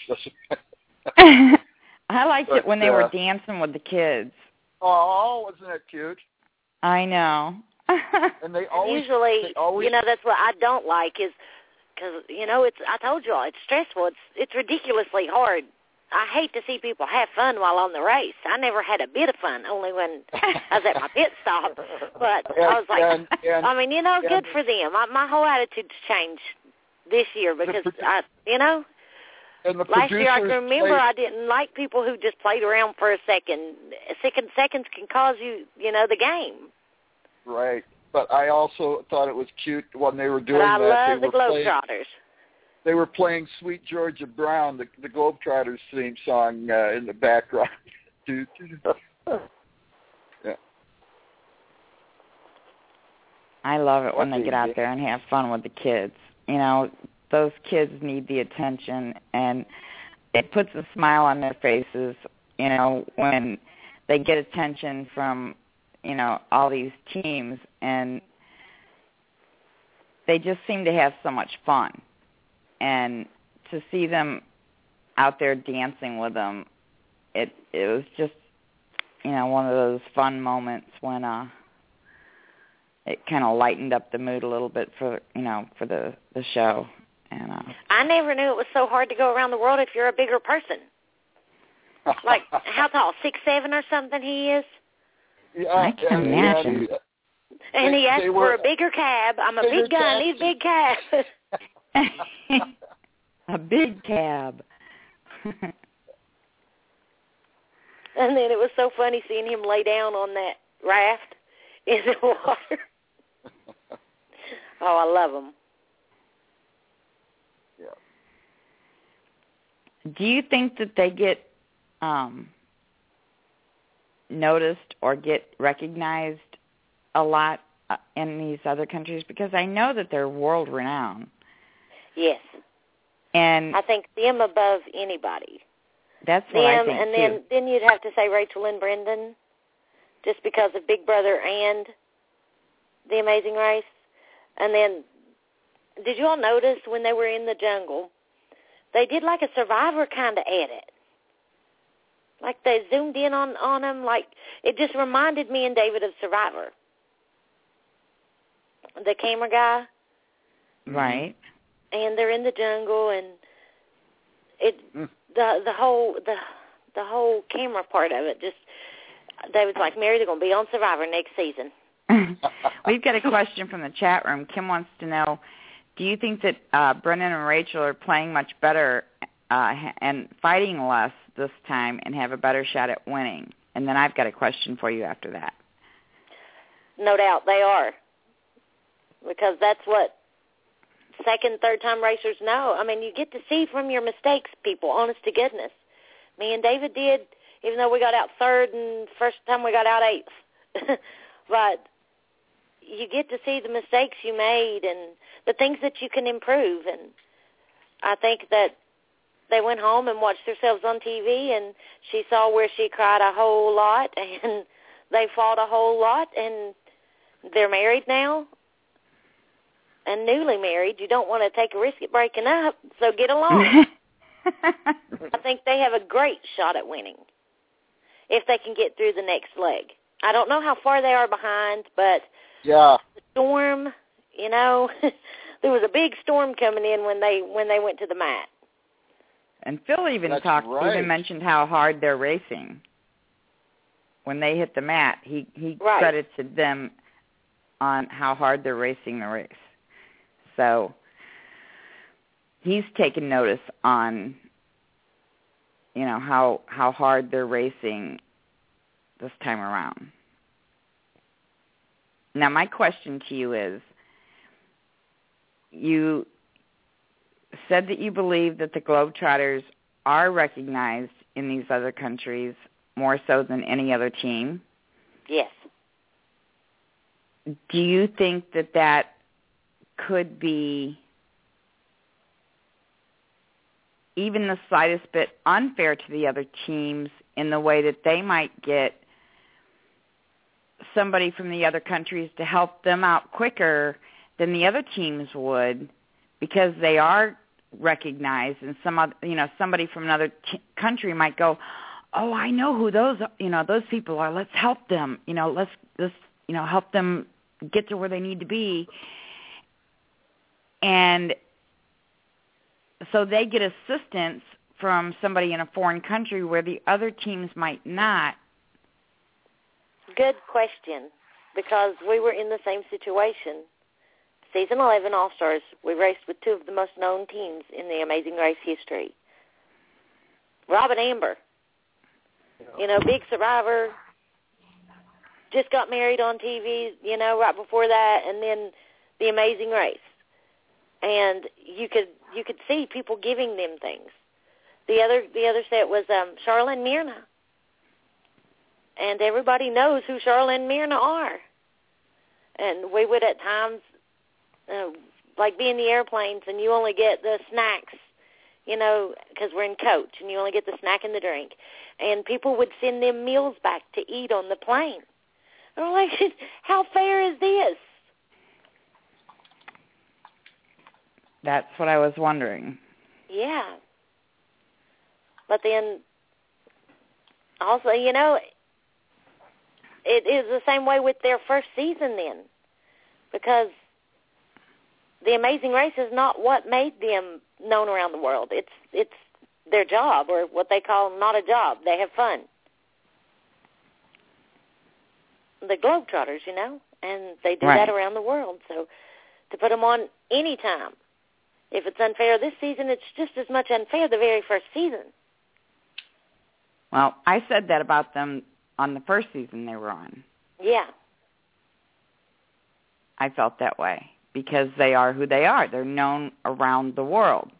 I liked but, it when they uh, were dancing with the kids. Oh, wasn't that cute? I know. And they always Usually, they always, you know, that's what I don't like is because, you know, it's, I told you all, it's stressful. It's, it's ridiculously hard I hate to see people have fun while on the race. I never had a bit of fun, only when I was at my pit stop. But and, I was like, and, and, I mean, you know, and, good for them. I, my whole attitude's changed this year because, the, I, you know, and the last year I can remember played, I didn't like people who just played around for a second. Second seconds can cause you, you know, the game. Right. But I also thought it was cute when they were doing but I that. love they the were playing, Globetrotters. They were playing Sweet Georgia Brown, the, the Globetrotters theme song, uh, in the background. Yeah. I love it when they get out there and have fun with the kids. You know, those kids need the attention, and it puts a smile on their faces, you know, when they get attention from, you know, all these teams, and they just seem to have so much fun. And to see them out there dancing with them, it it was just, you know, one of those fun moments when uh, it kind of lightened up the mood a little bit for, you know, for the, the show. And uh, I never knew it was so hard to go around the world if you're a bigger person. Like, how tall, six, seven or something he is? Yeah, I can and, imagine. And, and he asked were, for a bigger cab. I'm a bigger big guy, I need a big cab. A big cab. And then it was so funny seeing him lay down on that raft in the water. Oh, I love him. Yeah. Do you think that they get um, noticed or get recognized a lot uh, in these other countries? Because I know that they're world-renowned. Yes. And I think them above anybody. That's what them, I think, and too. then, then you'd have to say Rachel and Brendan, just because of Big Brother and The Amazing Race. And then, did you all notice when they were in the jungle, they did like a Survivor kind of edit. Like they zoomed in on, on them. Like, it just reminded me and David of Survivor. The camera guy. Right. And they're in the jungle, and it mm. the the whole the the whole camera part of it just. David's like, Mary, they're going to be on Survivor next season. We've got a question from the chat room. Kim wants to know, do you think that uh, Brendan and Rachel are playing much better uh, and fighting less this time and have a better shot at winning? And then I've got a question for you after that. No doubt they are, because that's what second, third-time racers know. I mean, you get to see from your mistakes, people, honest to goodness. Me and David did, even though we got out third and first time we got out eighth. But you get to see the mistakes you made and the things that you can improve. And I think that they went home and watched themselves on T V, and she saw where she cried a whole lot, and they fought a whole lot, and they're married now. And newly married, you don't want to take a risk at breaking up, so get along. I think they have a great shot at winning if they can get through the next leg. I don't know how far they are behind, but yeah. the storm, you know, there was a big storm coming in when they when they went to the mat. And Phil even That's talked, right. even mentioned how hard they're racing. When they hit the mat, he he right. credited them on how hard they're racing the race. So he's taken notice on, you know, how how hard they're racing this time around. Now, my question to you is, you said that you believe that the Globetrotters are recognized in these other countries more so than any other team. Yes. Do you think that that could be even the slightest bit unfair to the other teams in the way that they might get somebody from the other countries to help them out quicker than the other teams would, because they are recognized, and some other, you know, somebody from another t- country might go, "Oh, I know who those, you know, those people are. Let's help them. You know, let's let's you know help them get to where they need to be." And so they get assistance from somebody in a foreign country where the other teams might not? Good question, because we were in the same situation. Season eleven All-Stars, we raced with two of the most known teams in the Amazing Race history. Rob and Amber, you know, big survivor, just got married on T V, you know, right before that, and then the Amazing Race. And you could you could see people giving them things. The other the other set was um, Charla and Myrna. And everybody knows who Charla and Myrna are. And we would at times, uh, like be in the airplanes, and you only get the snacks, you know, because we're in coach, and you only get the snack and the drink. And people would send them meals back to eat on the plane. And we're like, how fair is this? That's what I was wondering. Yeah. But then, also, you know, it is the same way with their first season then, because the Amazing Race is not what made them known around the world. It's it's their job, or what they call not a job. They have fun. The Globetrotters, you know, and they do right. that around the world. So to put them on any time, if it's unfair this season, it's just as much unfair the very first season. Well, I said that about them on the first season they were on. Yeah. I felt that way because they are who they are. They're known around the world.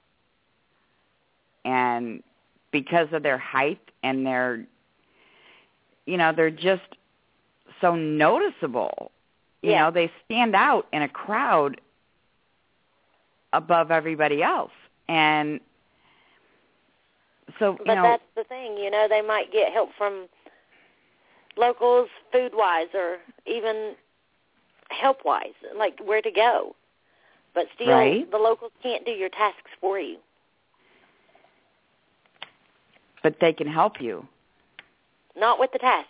And because of their height and their, you know, they're just so noticeable. You yeah. know, they stand out in a crowd above everybody else. And so, you but know. But that's the thing, you know, they might get help from locals food-wise or even help-wise, like where to go. But still, right. the locals can't do your tasks for you. But they can help you. Not with the tasks.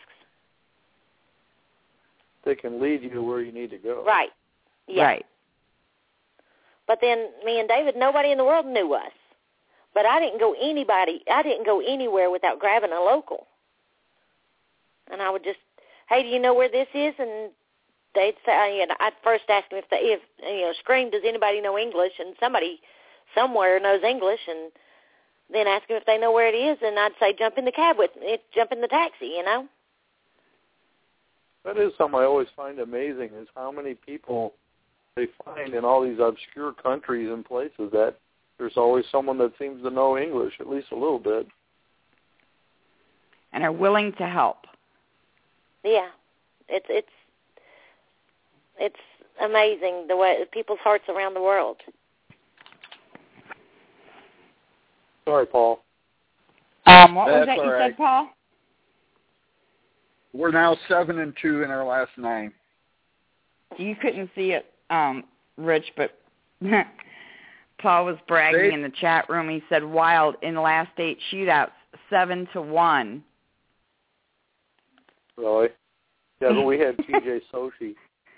They can lead you where you need to go. Right. Yeah. Right. But then me and David, nobody in the world knew us. But I didn't go anybody. I didn't go anywhere without grabbing a local. And I would just, hey, do you know where this is? And they'd say, and I'd first ask them if they, if you know, scream, does anybody know English? And somebody somewhere knows English, and then ask them if they know where it is. And I'd say, jump in the cab with me, jump in the taxi, you know. That is something I always find amazing, is how many people they find in all these obscure countries and places that there's always someone that seems to know English, at least a little bit. And are willing to help. Yeah. It's it's it's amazing the way people's hearts around the world. Sorry, Paul. Um, what That's was that you right. said, Paul? We're now seven and two in our last nine. You couldn't see it, um, Rich, but Paul was bragging They, in the chat room. He said, "Wild in the last eight shootouts, seven to one." Really? Yeah, but we had T J Sochi.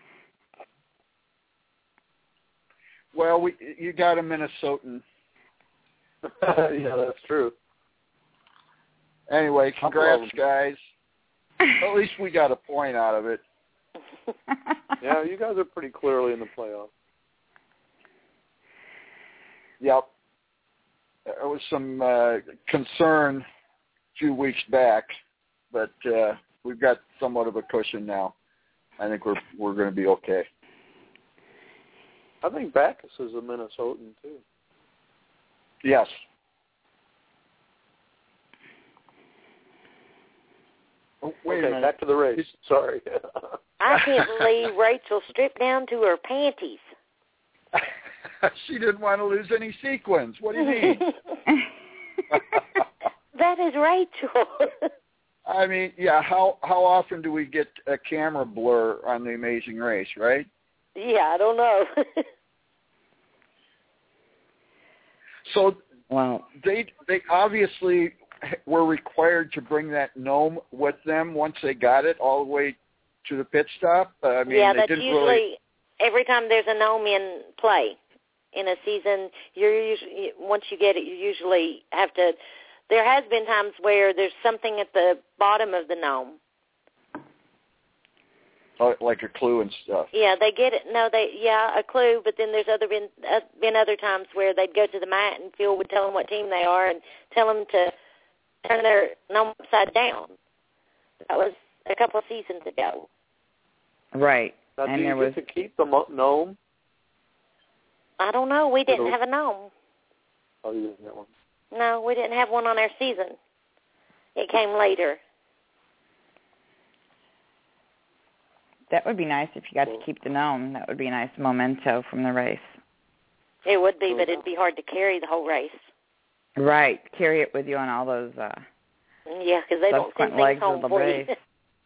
Well, we you got a Minnesotan. Yeah, that's true. Anyway, congrats, them. guys. At least we got a point out of it. Yeah, you guys are pretty clearly in the playoffs. Yep. There was some uh, concern a few weeks back, but uh, we've got somewhat of a cushion now. I think we're we're going to be okay. I think Backus is a Minnesotan, too. Yes. Oh, wait okay, a minute. back to the race. Sorry. I can't believe Rachel stripped down to her panties. She didn't want to lose any sequins. What do you mean? That is Rachel. I mean, yeah, how how often do we get a camera blur on The Amazing Race, right? Yeah, I don't know. So Wow. they they obviously were required to bring that gnome with them once they got it all the way to the pit stop. Uh, I mean, yeah, they that's didn't usually really... every time there's a gnome in play in a season. You're usually once you get it, you usually have to there has been times where there's something at the bottom of the gnome. Oh, like a clue and stuff. Yeah, they get it. No, they yeah, a clue. But then there's other been uh, been other times where they'd go to the mat and Phil would tell them what team they are and tell them to turn their gnome upside down. That was a couple of seasons ago. Right. Now, and do you there get was to keep the mo- gnome? I don't know. We didn't have a gnome. Oh, you didn't get one. No, we didn't have one on our season. It came later. that would be nice if you got to keep the gnome. That would be a nice memento from the race. It would be, but it'd be hard to carry the whole race. Right. Carry it with you on all those uh Yeah, because they don't send subsequent things legs home of the for race. you.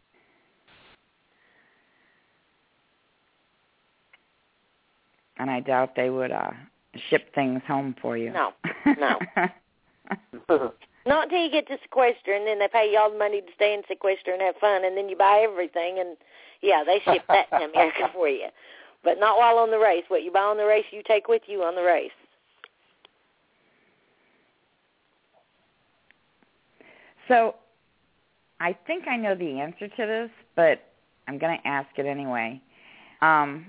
And I doubt they would uh ship things home for you. No, no. Not until you get to sequester, and then they pay you all the money to stay in sequester and have fun, and then you buy everything, and, yeah, they ship that to America for you. But not while on the race. What you buy on the race, you take with you on the race. So I think I know the answer to this, but I'm going to ask it anyway. Um,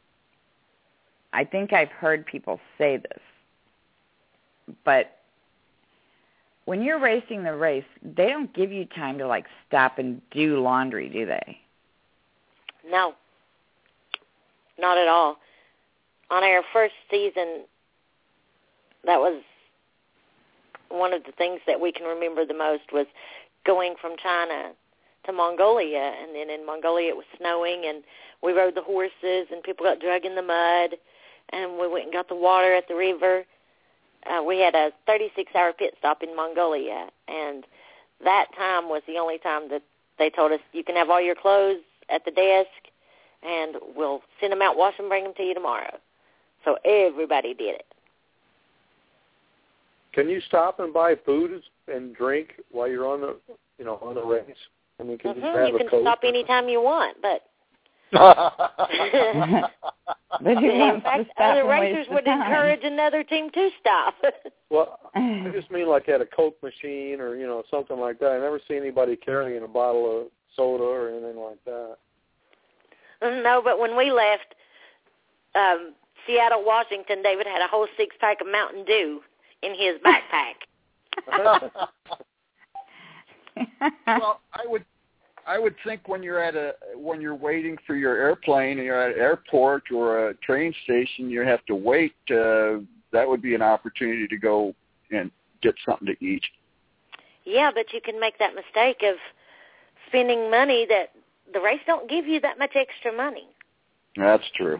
I think I've heard people say this, but when you're racing the race, they don't give you time to, like, stop and do laundry, do they? No, not at all. On our first season, that was one of the things that we can remember the most was going from China to Mongolia, and then in Mongolia it was snowing, and we rode the horses, and people got drug in the mud, and we went and got the water at the river. Uh, we had a thirty-six hour pit stop in Mongolia, and that time was the only time that they told us, you can have all your clothes at the desk, and we'll send them out, wash them, bring them to you tomorrow. So everybody did it. Can you stop and buy food and drink while you're on the, you know, on the race? I mean, can Mm-hmm. you grab You a can Coke stop or anytime you want, but But who in wants to fact, stop other and waste racers the would time? encourage another team to stop. Well, I just mean like at a Coke machine or, you know, something like that. I never see anybody carrying a bottle of soda or anything like that. No, but when we left um, Seattle, Washington, David had a whole six-pack of Mountain Dew in his backpack. Well, I would, I would think when you're at a when you're waiting for your airplane and you're at an airport or a train station, you have to wait. Uh, that would be an opportunity to go and get something to eat. Yeah, but you can make that mistake of spending money that the race don't give you that much extra money. That's true.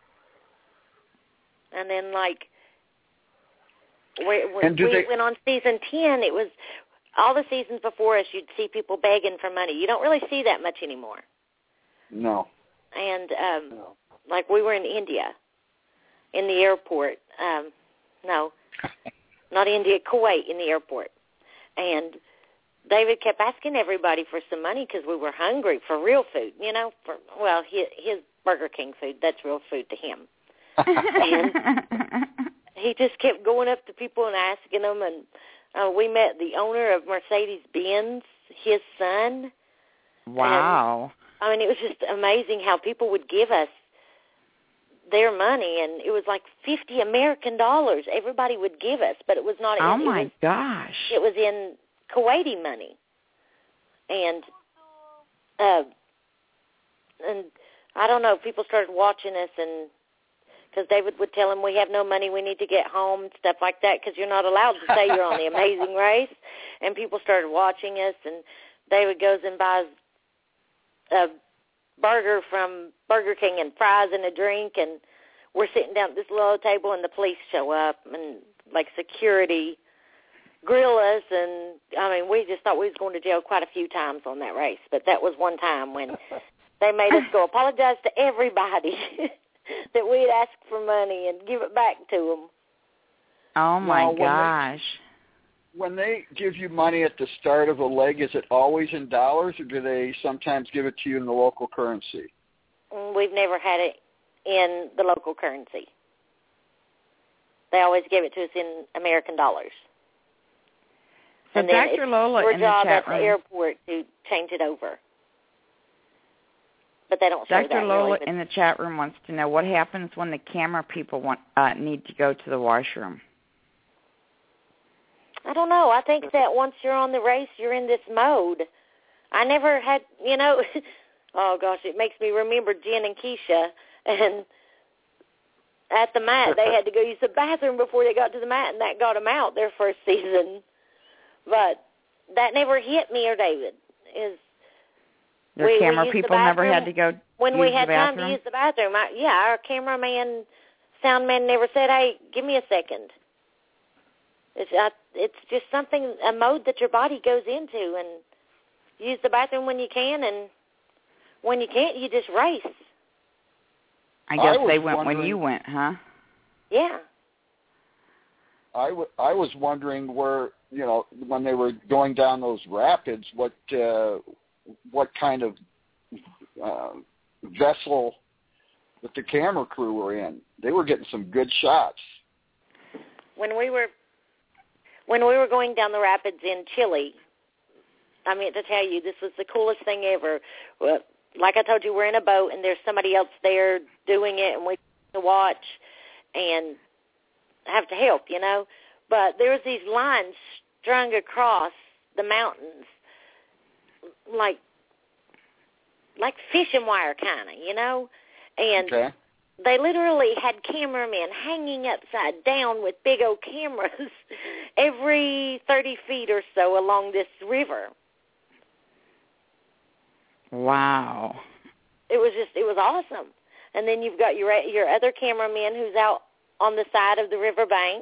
And then, like, we, we, And do we they- went on season ten, it was all the seasons before us, you'd see people begging for money. You don't really see that much anymore. No. And, um, No. like, we were in India, in the airport. Um, no, not India, Kuwait, in the airport. And David kept asking everybody for some money because we were hungry for real food, you know. For well, his, his Burger King food, that's real food to him. And he just kept going up to people and asking them, and uh, we met the owner of Mercedes-Benz, his son. Wow. And, I mean, it was just amazing how people would give us their money, and it was like fifty American dollars everybody would give us, but it was not Oh, in, my it was, gosh. it was in Kuwaiti money. And uh, and I don't know, people started watching us, and because David would tell them, we have no money, we need to get home, and stuff like that, because you're not allowed to say you're on the Amazing Race. And people started watching us, and David goes and buys a burger from Burger King and fries and a drink, and we're sitting down at this little table, and the police show up, and, like, security grill us, and, I mean, we just thought we was going to jail quite a few times on that race, but that was one time when they made us go apologize to everybody that we'd ask for money and give it back to them. Oh, my Now, when they- gosh. When they give you money at the start of a leg, is it always in dollars, or do they sometimes give it to you in the local currency? We've never had it in the local currency. They always give it to us in American dollars. So and then Doctor it's Lola your in the job chat at the room. airport to change it over. But they don't show Doctor that Lola really, but in the chat room wants to know what happens when the camera people want uh, need to go to the washroom. I don't know. I think that once you're on the race, you're in this mode. I never had, you know, oh, gosh, it makes me remember Jen and Keisha. And at the mat, they had to go use the bathroom before they got to the mat, and that got them out their first season. But that never hit me or David. Is Their we, camera we people never had to go When use we had the time bathroom? to use the bathroom, I, yeah, our cameraman, sound man never said, hey, give me a second. It's uh, it's just something, a mode that your body goes into, and use the bathroom when you can, and when you can't, you just race. I guess I they was went when wondering- you went, huh? Yeah. I, w- I was wondering where, you know, when they were going down those rapids, what uh, what kind of uh, vessel that the camera crew were in. They were getting some good shots. When we were when we were going down the rapids in Chile, I mean, to tell you, this was the coolest thing ever. Well, like I told you, we're in a boat, and there's somebody else there doing it, and we have to watch and have to help, you know. But there was these lines strung across the mountains, like like fishing wire kind of, you know. And Okay. they literally had cameramen hanging upside down with big old cameras every thirty feet or so along this river. Wow. It was just, it was awesome. And then you've got your your other cameraman who's out on the side of the riverbank.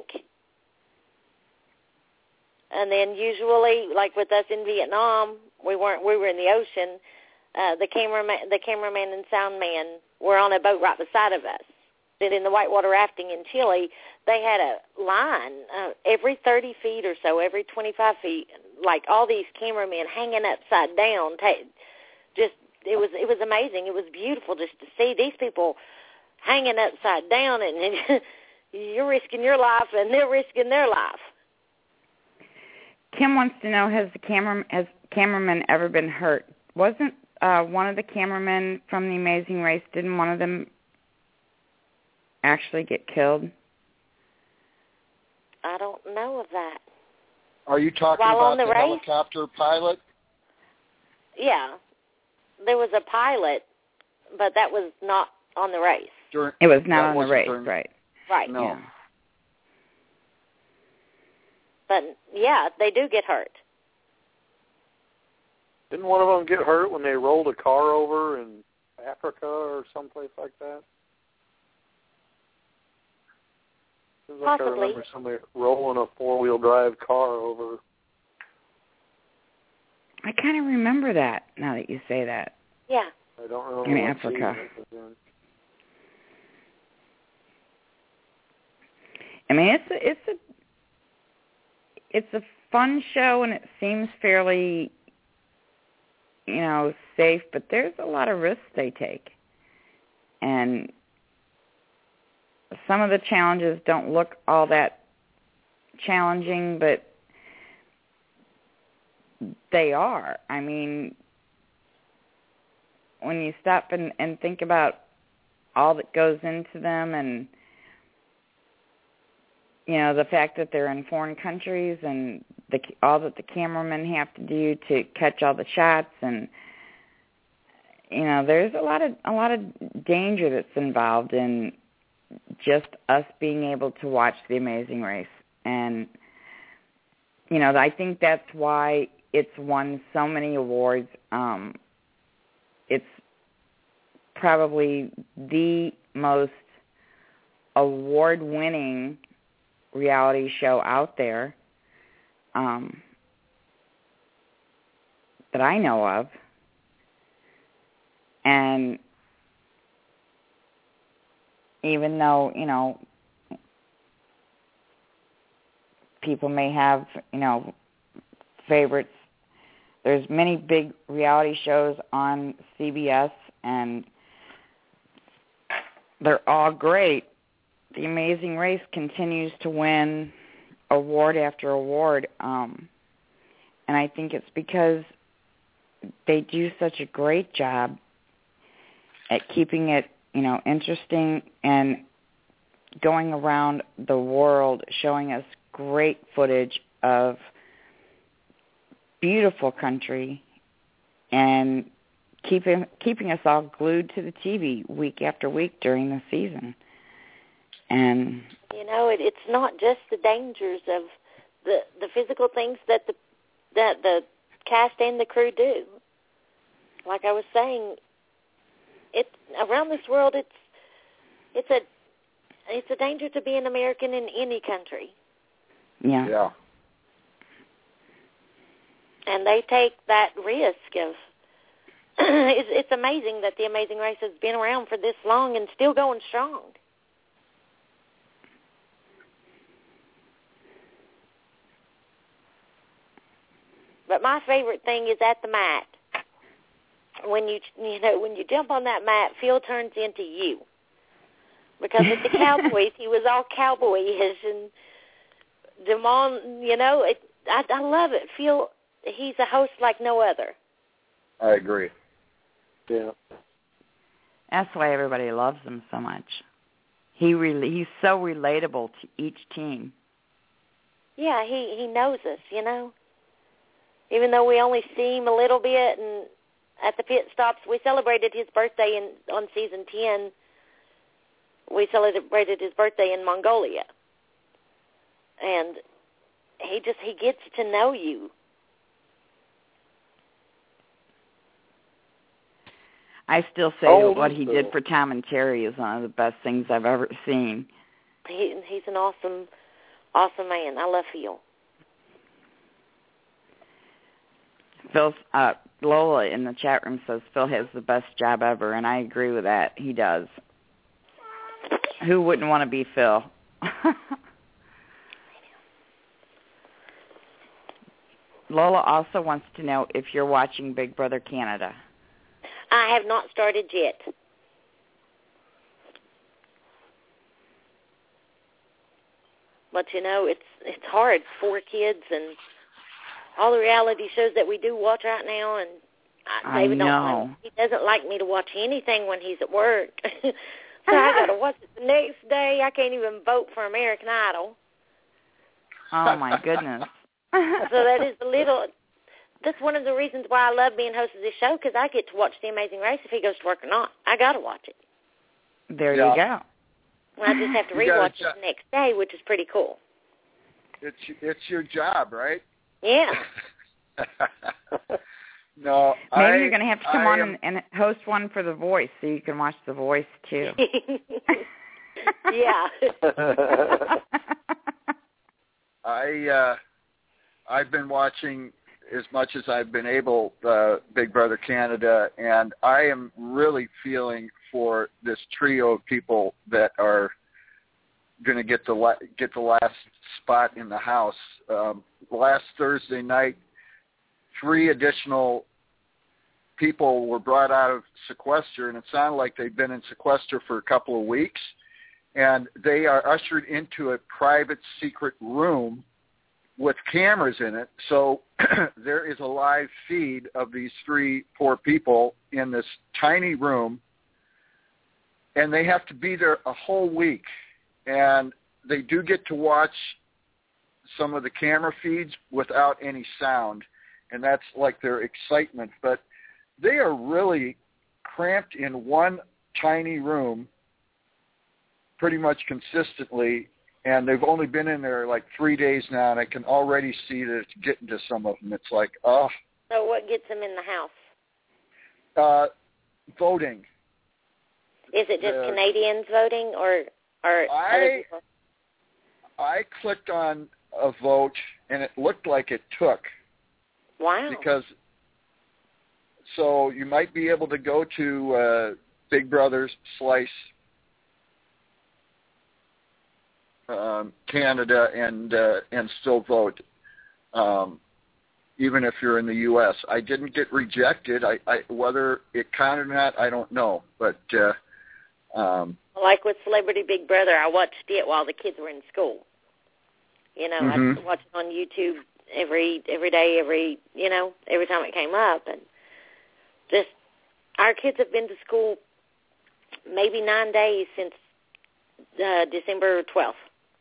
And then usually, like with us in Vietnam, we weren't, we were in the ocean. Uh, the cameraman, the cameraman and sound man were on a boat right beside of us. Then in the whitewater rafting in Chile, they had a line uh, every thirty feet or so, every twenty-five feet, like all these cameramen hanging upside down. Ta- just it was it was amazing. It was beautiful just to see these people hanging upside down, and, and you're risking your life, and they're risking their life. Kim wants to know, has the camera has cameraman ever been hurt? Wasn't uh, one of the cameramen from The Amazing Race, didn't one of them actually get killed? I don't know of that. Are you talking While about on the the race? helicopter pilot? Yeah, there was a pilot, but that was not on the race. During, It was not that on the wasn't race, during- right? Right. No. Yeah. But, yeah, they do get hurt. Didn't one of them get hurt when they rolled a car over in Africa or someplace like that? Seems like Possibly. I remember somebody rolling a four-wheel drive car over. I kind of remember that now that you say that. Yeah. I don't remember In what Africa. season it was in. I mean, it's a, it's a it's a fun show, and it seems fairly, you know, safe. But there's a lot of risks they take, and some of the challenges don't look all that challenging, but they are. I mean, when you stop and, and think about all that goes into them, and you know, the fact that they're in foreign countries, and the, all that the cameramen have to do to catch all the shots, and you know, there's a lot of a lot of danger that's involved in just us being able to watch The Amazing Race. And you know, I think that's why it's won so many awards. Um, it's probably the most award-winning reality show out there um, that I know of. And even though, you know, people may have, you know, favorites, there's many big reality shows on C B S, and they're all great. The Amazing Race continues to win award after award. Um, And I think it's because they do such a great job at keeping it, you know, interesting and going around the world showing us great footage of beautiful country and keeping keeping us all glued to the T V week after week during the season. And you know, it, it's not just the dangers of the the physical things that the that the cast and the crew do. Like I was saying, it around this world, it's it's a it's a danger to be an American in any country. Yeah. Yeah. And they take that risk of. it's, it's amazing that the Amazing Race has been around for this long and still going strong. But my favorite thing is at the mat. When you you know when you jump on that mat, Phil turns into you. Because with the Cowboys, he was all cowboyish, and Damon, you know, it, I, I love it. Phil, he's a host like no other. I agree. Yeah. That's why everybody loves him so much. He really, he's so relatable to each team. Yeah, he, he knows us, you know. Even though we only see him a little bit, and at the pit stops, we celebrated his birthday in on season ten. We celebrated his birthday in Mongolia. And he just, he gets to know you. I still say oh, what he so. did for Tom and Terry is one of the best things I've ever seen. He, he's an awesome, awesome man. I love Phil. Phil, uh, Lola in the chat room says Phil has the best job ever, and I agree with that. He does. Who wouldn't want to be Phil? Lola also wants to know if you're watching Big Brother Canada. I have not started yet. But, you know, it's it's hard. Four kids and all the reality shows that we do watch right now. And I, David I know. Don't, he doesn't like me to watch anything when he's at work. So I got to watch it the next day. I can't even vote for American Idol. Oh, my goodness. So that is a little... That's one of the reasons why I love being host of this show, because I get to watch The Amazing Race if he goes to work or not. I got to watch it. There yeah. you go. I just have to You rewatch gotta, it the next day, which is pretty cool. It's it's your job, right? Yeah. no, Maybe I, you're going to have to come I on am, and, and host one for The Voice so you can watch The Voice, too. Yeah. I uh, I've been watching as much as I've been able, uh, Big Brother Canada, and I am really feeling for this trio of people that are going to get the la- get the last spot in the house. Um, last Thursday night, three additional people were brought out of sequester, and it sounded like they've been in sequester for a couple of weeks, and they are ushered into a private secret room with cameras in it. So there is a live feed of these three poor people in this tiny room, and they have to be there a whole week. And they do get to watch some of the camera feeds without any sound, and that's like their excitement. But they are really cramped in one tiny room pretty much consistently, and they've only been in there like three days now, and I can already see that it's getting to some of them. It's like, oh. So what gets them in the house? Uh, voting. Is it just uh, Canadians voting, or or I, other people? I clicked on a vote, and it looked like it took. Wow. Because, so you might be able to go to uh, Big Brother's Slice um, Canada and uh, and still vote, um, even if you're in the U S I didn't get rejected. I, I whether it counted or not, I don't know. But uh, um, like with Celebrity Big Brother, I watched it while the kids were in school. You know, mm-hmm. I watched it on YouTube every every day, every you know, every time it came up, and just our kids have been to school maybe nine days since uh, December twelfth.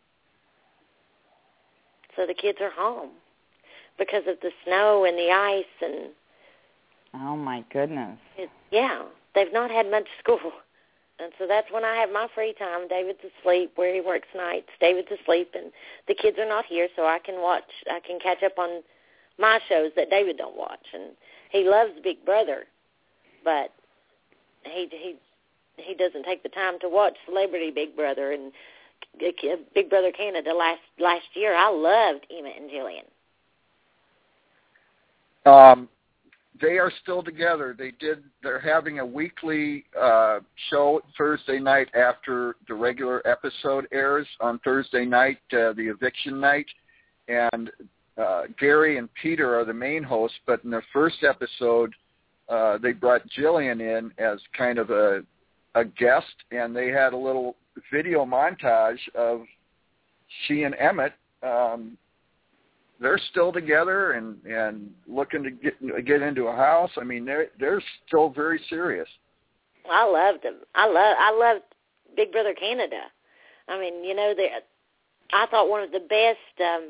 So the kids are home because of the snow and the ice and. Oh my goodness. It, yeah, they've not had much school. And so that's when I have my free time. David's asleep where he works nights. David's asleep, and the kids are not here, so I can watch. I can catch up on my shows that David don't watch. And he loves Big Brother, but he he he doesn't take the time to watch Celebrity Big Brother and Big Brother Canada last last year. I loved Emmett and Jillian. Um. They are still together. They did. They're having a weekly uh, show Thursday night after the regular episode airs on Thursday night, uh, the eviction night. And uh, Gary and Peter are the main hosts. But in their first episode, uh, they brought Jillian in as kind of a a guest, and they had a little video montage of she and Emmett. Um, They're still together and, and looking to get get into a house. I mean, they're they're still very serious. I loved them. I love I loved Big Brother Canada. I mean, you know, they I thought one of the best um,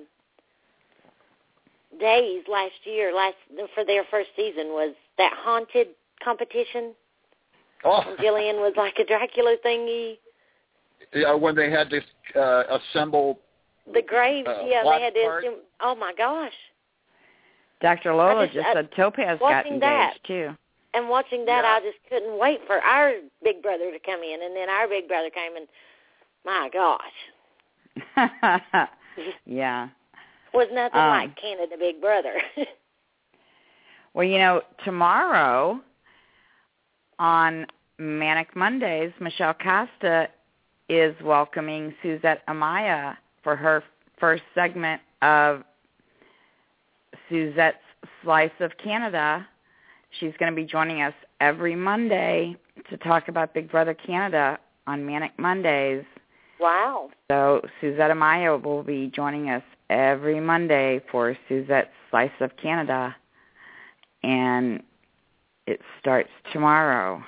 days last year, last for their first season, was that haunted competition. Oh, and Jillian was like a Dracula thingy. Yeah, when they had to uh, assemble. The graves, uh, yeah, they had to part. assume, oh, my gosh. Doctor Lola just, just I, said Topaz got engaged, that, too. And watching that, yeah. I just couldn't wait for our Big Brother to come in. And then our Big Brother came, and my gosh. Yeah. Was nothing um, like Canada Big Brother. Well, you know, tomorrow on Manic Mondays, Michelle Costa is welcoming Suzette Amaya for her first segment of Suzette's Slice of Canada. She's going to be joining us every Monday to talk about Big Brother Canada on Manic Mondays. Wow. So Suzette Amaya will be joining us every Monday for Suzette's Slice of Canada, and it starts tomorrow.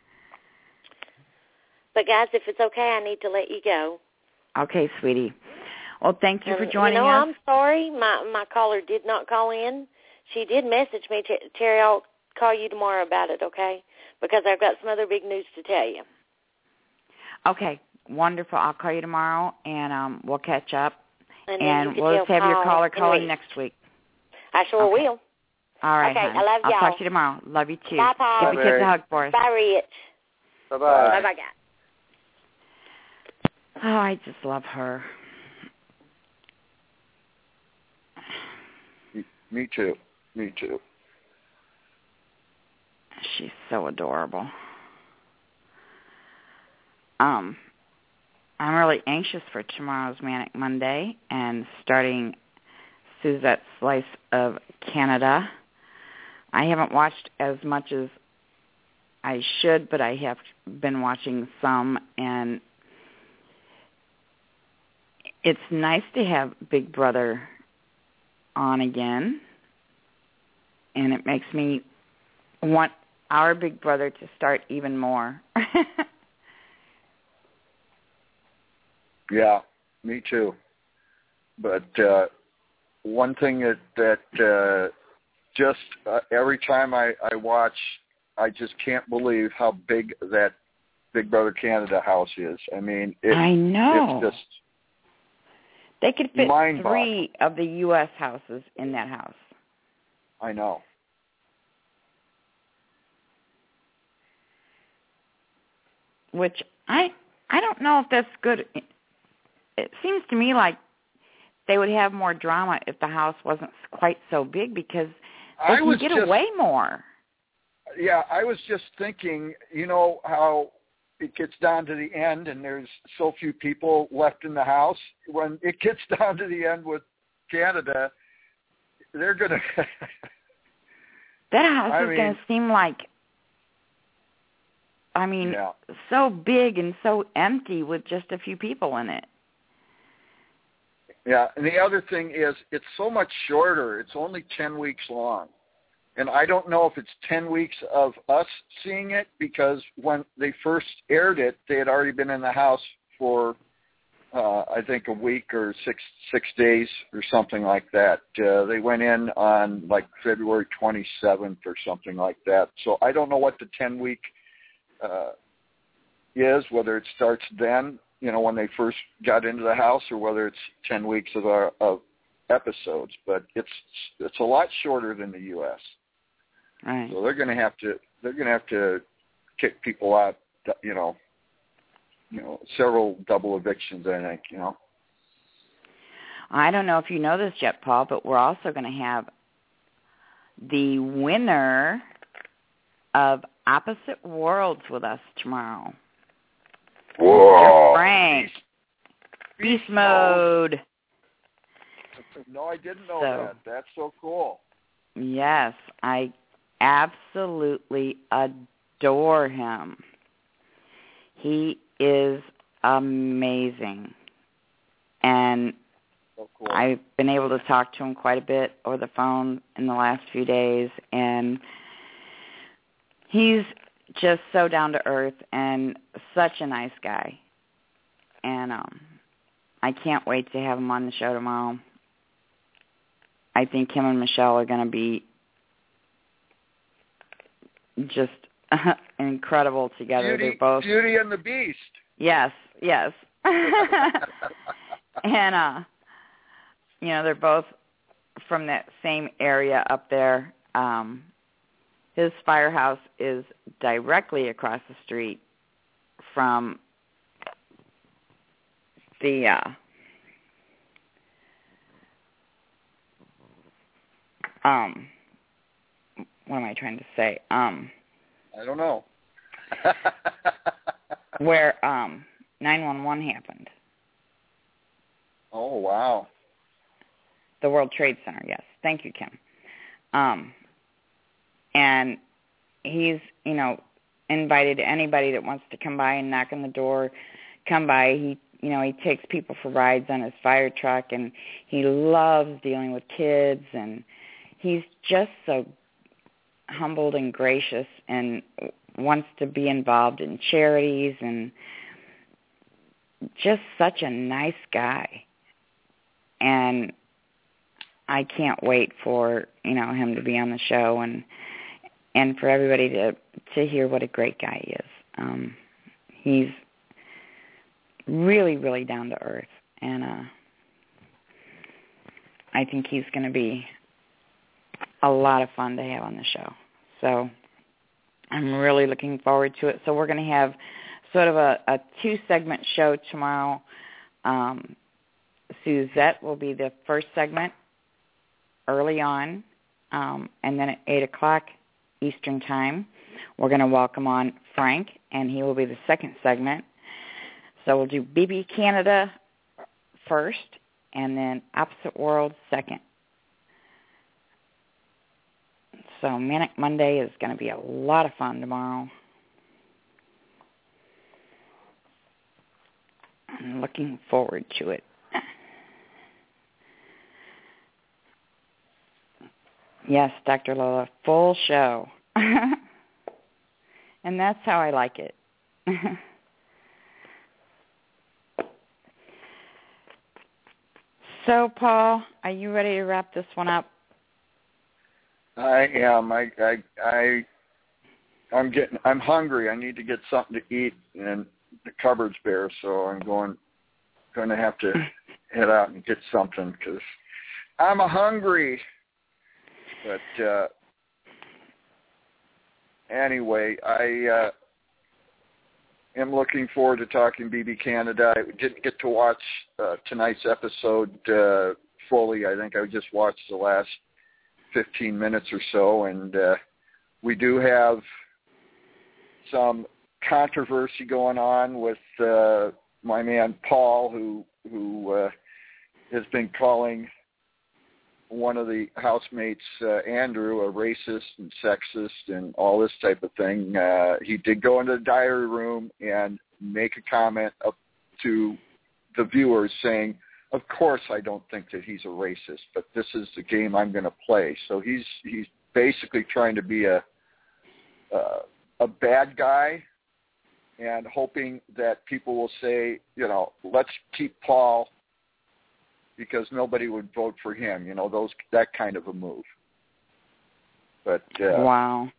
But, guys, if it's okay, I need to let you go. Okay, sweetie. Well, thank you and, for joining you know, us. I'm sorry. My my caller did not call in. She did message me. Terry, I'll call you tomorrow about it, okay? Because I've got some other big news to tell you. Okay, wonderful. I'll call you tomorrow, and um, we'll catch up. And, and we'll just have your caller calling next week. I sure okay. will. All right, okay, hon. I love I'll y'all. talk to you tomorrow. Love you, too. Bye, Paul. Give the kids a hug for us. Bye, Rich. Bye-bye. Bye-bye, guys. Oh, I just love her. Me too. Me too. She's so adorable. Um, I'm really anxious for tomorrow's Manic Monday and starting Suzette's Slice of Canada. I haven't watched as much as I should, but I have been watching some, and it's nice to have Big Brother on again, and it makes me want our Big Brother to start even more. Yeah, me too. But uh, one thing that that uh, just uh, every time I, I watch, I just can't believe how big that Big Brother Canada house is. I mean, it, I know. It's just they could fit mind-boggling. three of the U S houses in that house. I know. Which I I don't know if that's good. It seems to me like they would have more drama if the house wasn't quite so big, because they I can was get just, away more. Yeah, I was just thinking, you know, how it gets down to the end and there's so few people left in the house. When it gets down to the end with Canada, they're going to... That house I is mean, going to seem like, I mean, yeah. so big and so empty with just a few people in it. Yeah, and the other thing is it's so much shorter. It's only ten weeks long. And I don't know if it's ten weeks of us seeing it because when they first aired it, they had already been in the house for, uh, I think, a week or six six days or something like that. Uh, they went in on like February twenty-seventh or something like that. So I don't know what the ten-week uh, is, whether it starts then, you know, when they first got into the house, or whether it's ten weeks of, our, of episodes. But it's it's a lot shorter than the U S Right. So they're going to have to they're going to have to kick people out, you know, you know, several double evictions, I think, you know. I don't know if you know this yet, Paul, but we're also going to have the winner of Opposite Worlds with us tomorrow. Whoa! Frank. Beast, Beast, Beast mode. No, I didn't know so, that. That's so cool. Yes, I absolutely adore him. He is amazing. And so cool. I've been able to talk to him quite a bit over the phone in the last few days, and he's just so down to earth and such a nice guy. And um, I can't wait to have him on the show tomorrow. I think him and Michelle are going to be just incredible together. Beauty, They're both Beauty and the Beast. Yes, yes. And uh, you know, they're both from that same area up there. Um, his firehouse is directly across the street from the uh, um. What am I trying to say? Um, I don't know. where um, nine one one happened. Oh, wow. The World Trade Center, yes. Thank you, Kim. Um, and he's, you know, invited anybody that wants to come by and knock on the door, come by. He, you know, he takes people for rides on his fire truck, and he loves dealing with kids, and he's just so humbled and gracious and wants to be involved in charities, and just such a nice guy. And I can't wait for, you know, him to be on the show and and for everybody to to hear what a great guy he is. Um, he's really, really down to earth, and uh, I think he's going to be a lot of fun to have on the show. So I'm really looking forward to it. So we're going to have sort of a, a two-segment show tomorrow. Um, Suzette will be the first segment early on, um, and then at eight o'clock Eastern Time, we're going to welcome on Frank, and he will be the second segment. So we'll do B B Canada first, and then Opposite World second. So Manic Monday is going to be a lot of fun tomorrow. I'm looking forward to it. Yes, Doctor Lola, full show. And that's how I like it. So, Paul, are you ready to wrap this one up? I am. I, I, I, I'm getting. I'm hungry. I need to get something to eat, and the cupboard's bare, so I'm going. Going to have to head out and get something because I'm a hungry. But uh, anyway, I uh, am looking forward to talking B B Canada. I didn't get to watch uh, tonight's episode uh, fully. I think I just watched the last fifteen minutes or so, and uh, we do have some controversy going on with uh, my man Paul, who who uh, has been calling one of the housemates, uh, Andrew, a racist and sexist and all this type of thing. Uh, he did go into the diary room and make a comment up to the viewers saying, of course I don't think that he's a racist, but this is the game I'm going to play. So he's he's basically trying to be a uh, a bad guy and hoping that people will say, you know, let's keep Paul because nobody would vote for him. You know, those that kind of a move. But uh, wow.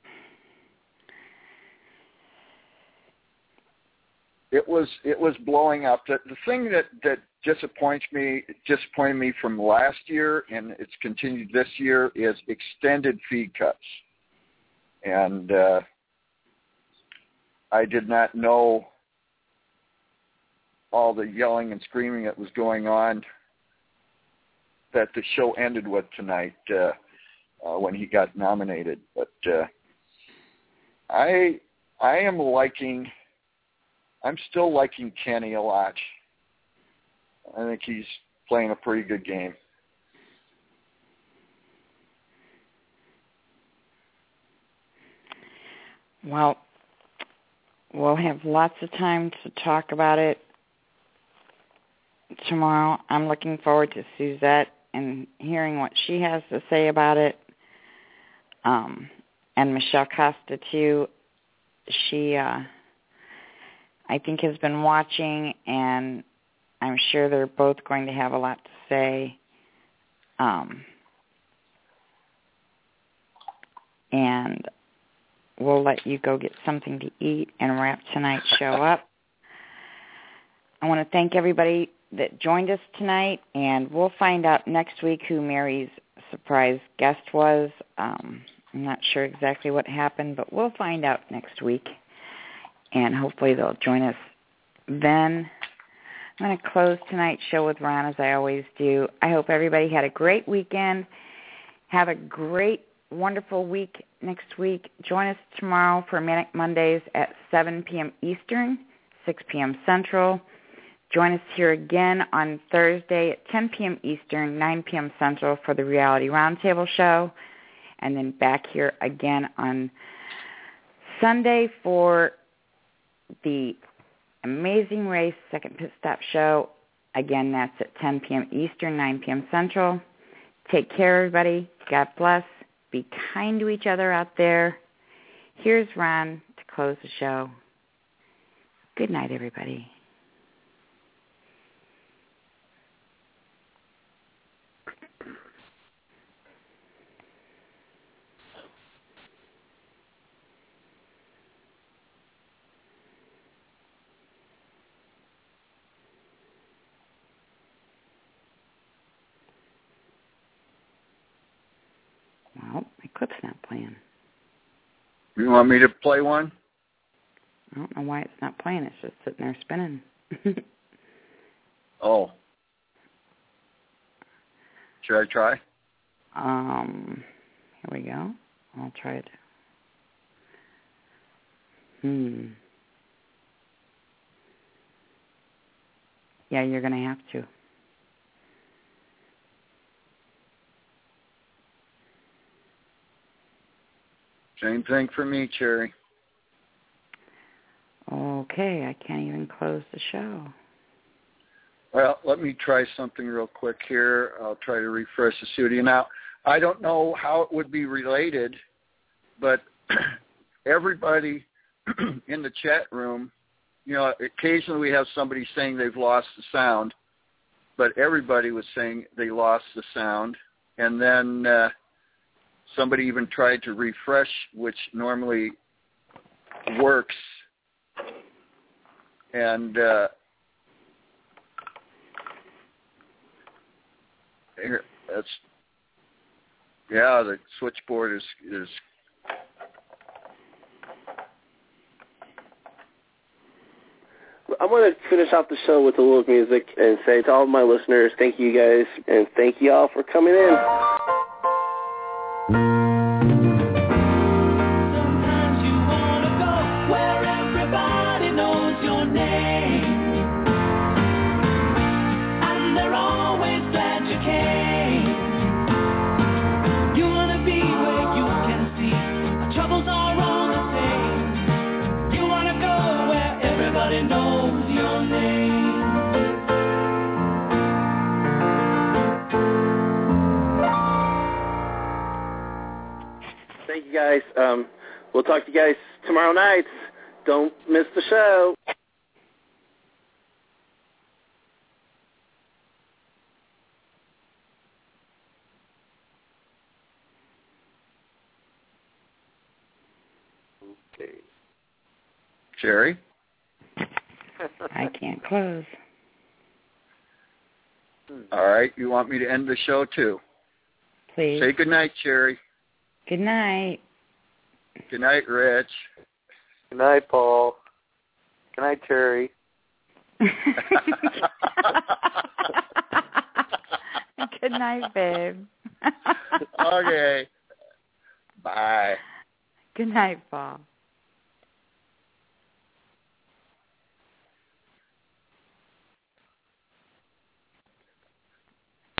It was it was blowing up. The, the thing that, that disappoints me disappointed me from last year, and it's continued this year, is extended feed cuts. And uh, I did not know all the yelling and screaming that was going on that the show ended with tonight uh, uh, when he got nominated. But uh, I I am liking. I'm still liking Kenny a lot. I think he's playing a pretty good game. Well, we'll have lots of time to talk about it tomorrow. I'm looking forward to Suzette and hearing what she has to say about it. Um, and Michelle Costa, too. She... Uh, I think has been watching, and I'm sure they're both going to have a lot to say. Um, and we'll let you go get something to eat and wrap tonight's show up. I want to thank everybody that joined us tonight, and we'll find out next week who Mary's surprise guest was. Um, I'm not sure exactly what happened, but we'll find out next week. And hopefully they'll join us then. I'm going to close tonight's show with Ron, as I always do. I hope everybody had a great weekend. Have a great, wonderful week next week. Join us tomorrow for Manic Mondays at seven p.m. Eastern, six p.m. Central. Join us here again on Thursday at ten p.m. Eastern, nine p.m. Central for the Reality Roundtable show. And then back here again on Sunday for the Amazing Race Second Pit Stop show. Again, that's at ten p.m. Eastern, nine p.m. Central. Take care, everybody. God bless. Be kind to each other out there. Here's Ron to close the show. Good night, everybody. Well, my clip's not playing. You want me to play one? I don't know why it's not playing. It's just sitting there spinning. Oh. Should I try? Um, here we go. I'll try it. Hmm. Yeah, you're going to have to. Same thing for me, Cherry. Okay, I can't even close the show. Well, let me try something real quick here. I'll try to refresh the studio. Now, I don't know how it would be related, but everybody in the chat room, you know, occasionally we have somebody saying they've lost the sound, but everybody was saying they lost the sound. And then uh, somebody even tried to refresh, which normally works. And uh, here, that's, yeah, the switchboard is, is I'm going to finish off the show with a little music and say to all of my listeners, thank you guys, and thank you all for coming in. Sometimes you want to go where everybody knows your name, and they're always glad you came. You want to be where you can see our troubles are all the same. You want to go where everybody knows your name. guys. Um, we'll talk to you guys tomorrow night. Don't miss the show. Okay. Sherry? I can't close. All right. You want me to end the show, too? Please. Say good night, Sherry. Good night. Good night, Rich. Good night, Paul. Good night, Terry. Good night, babe. Okay. Bye. Good night, Paul.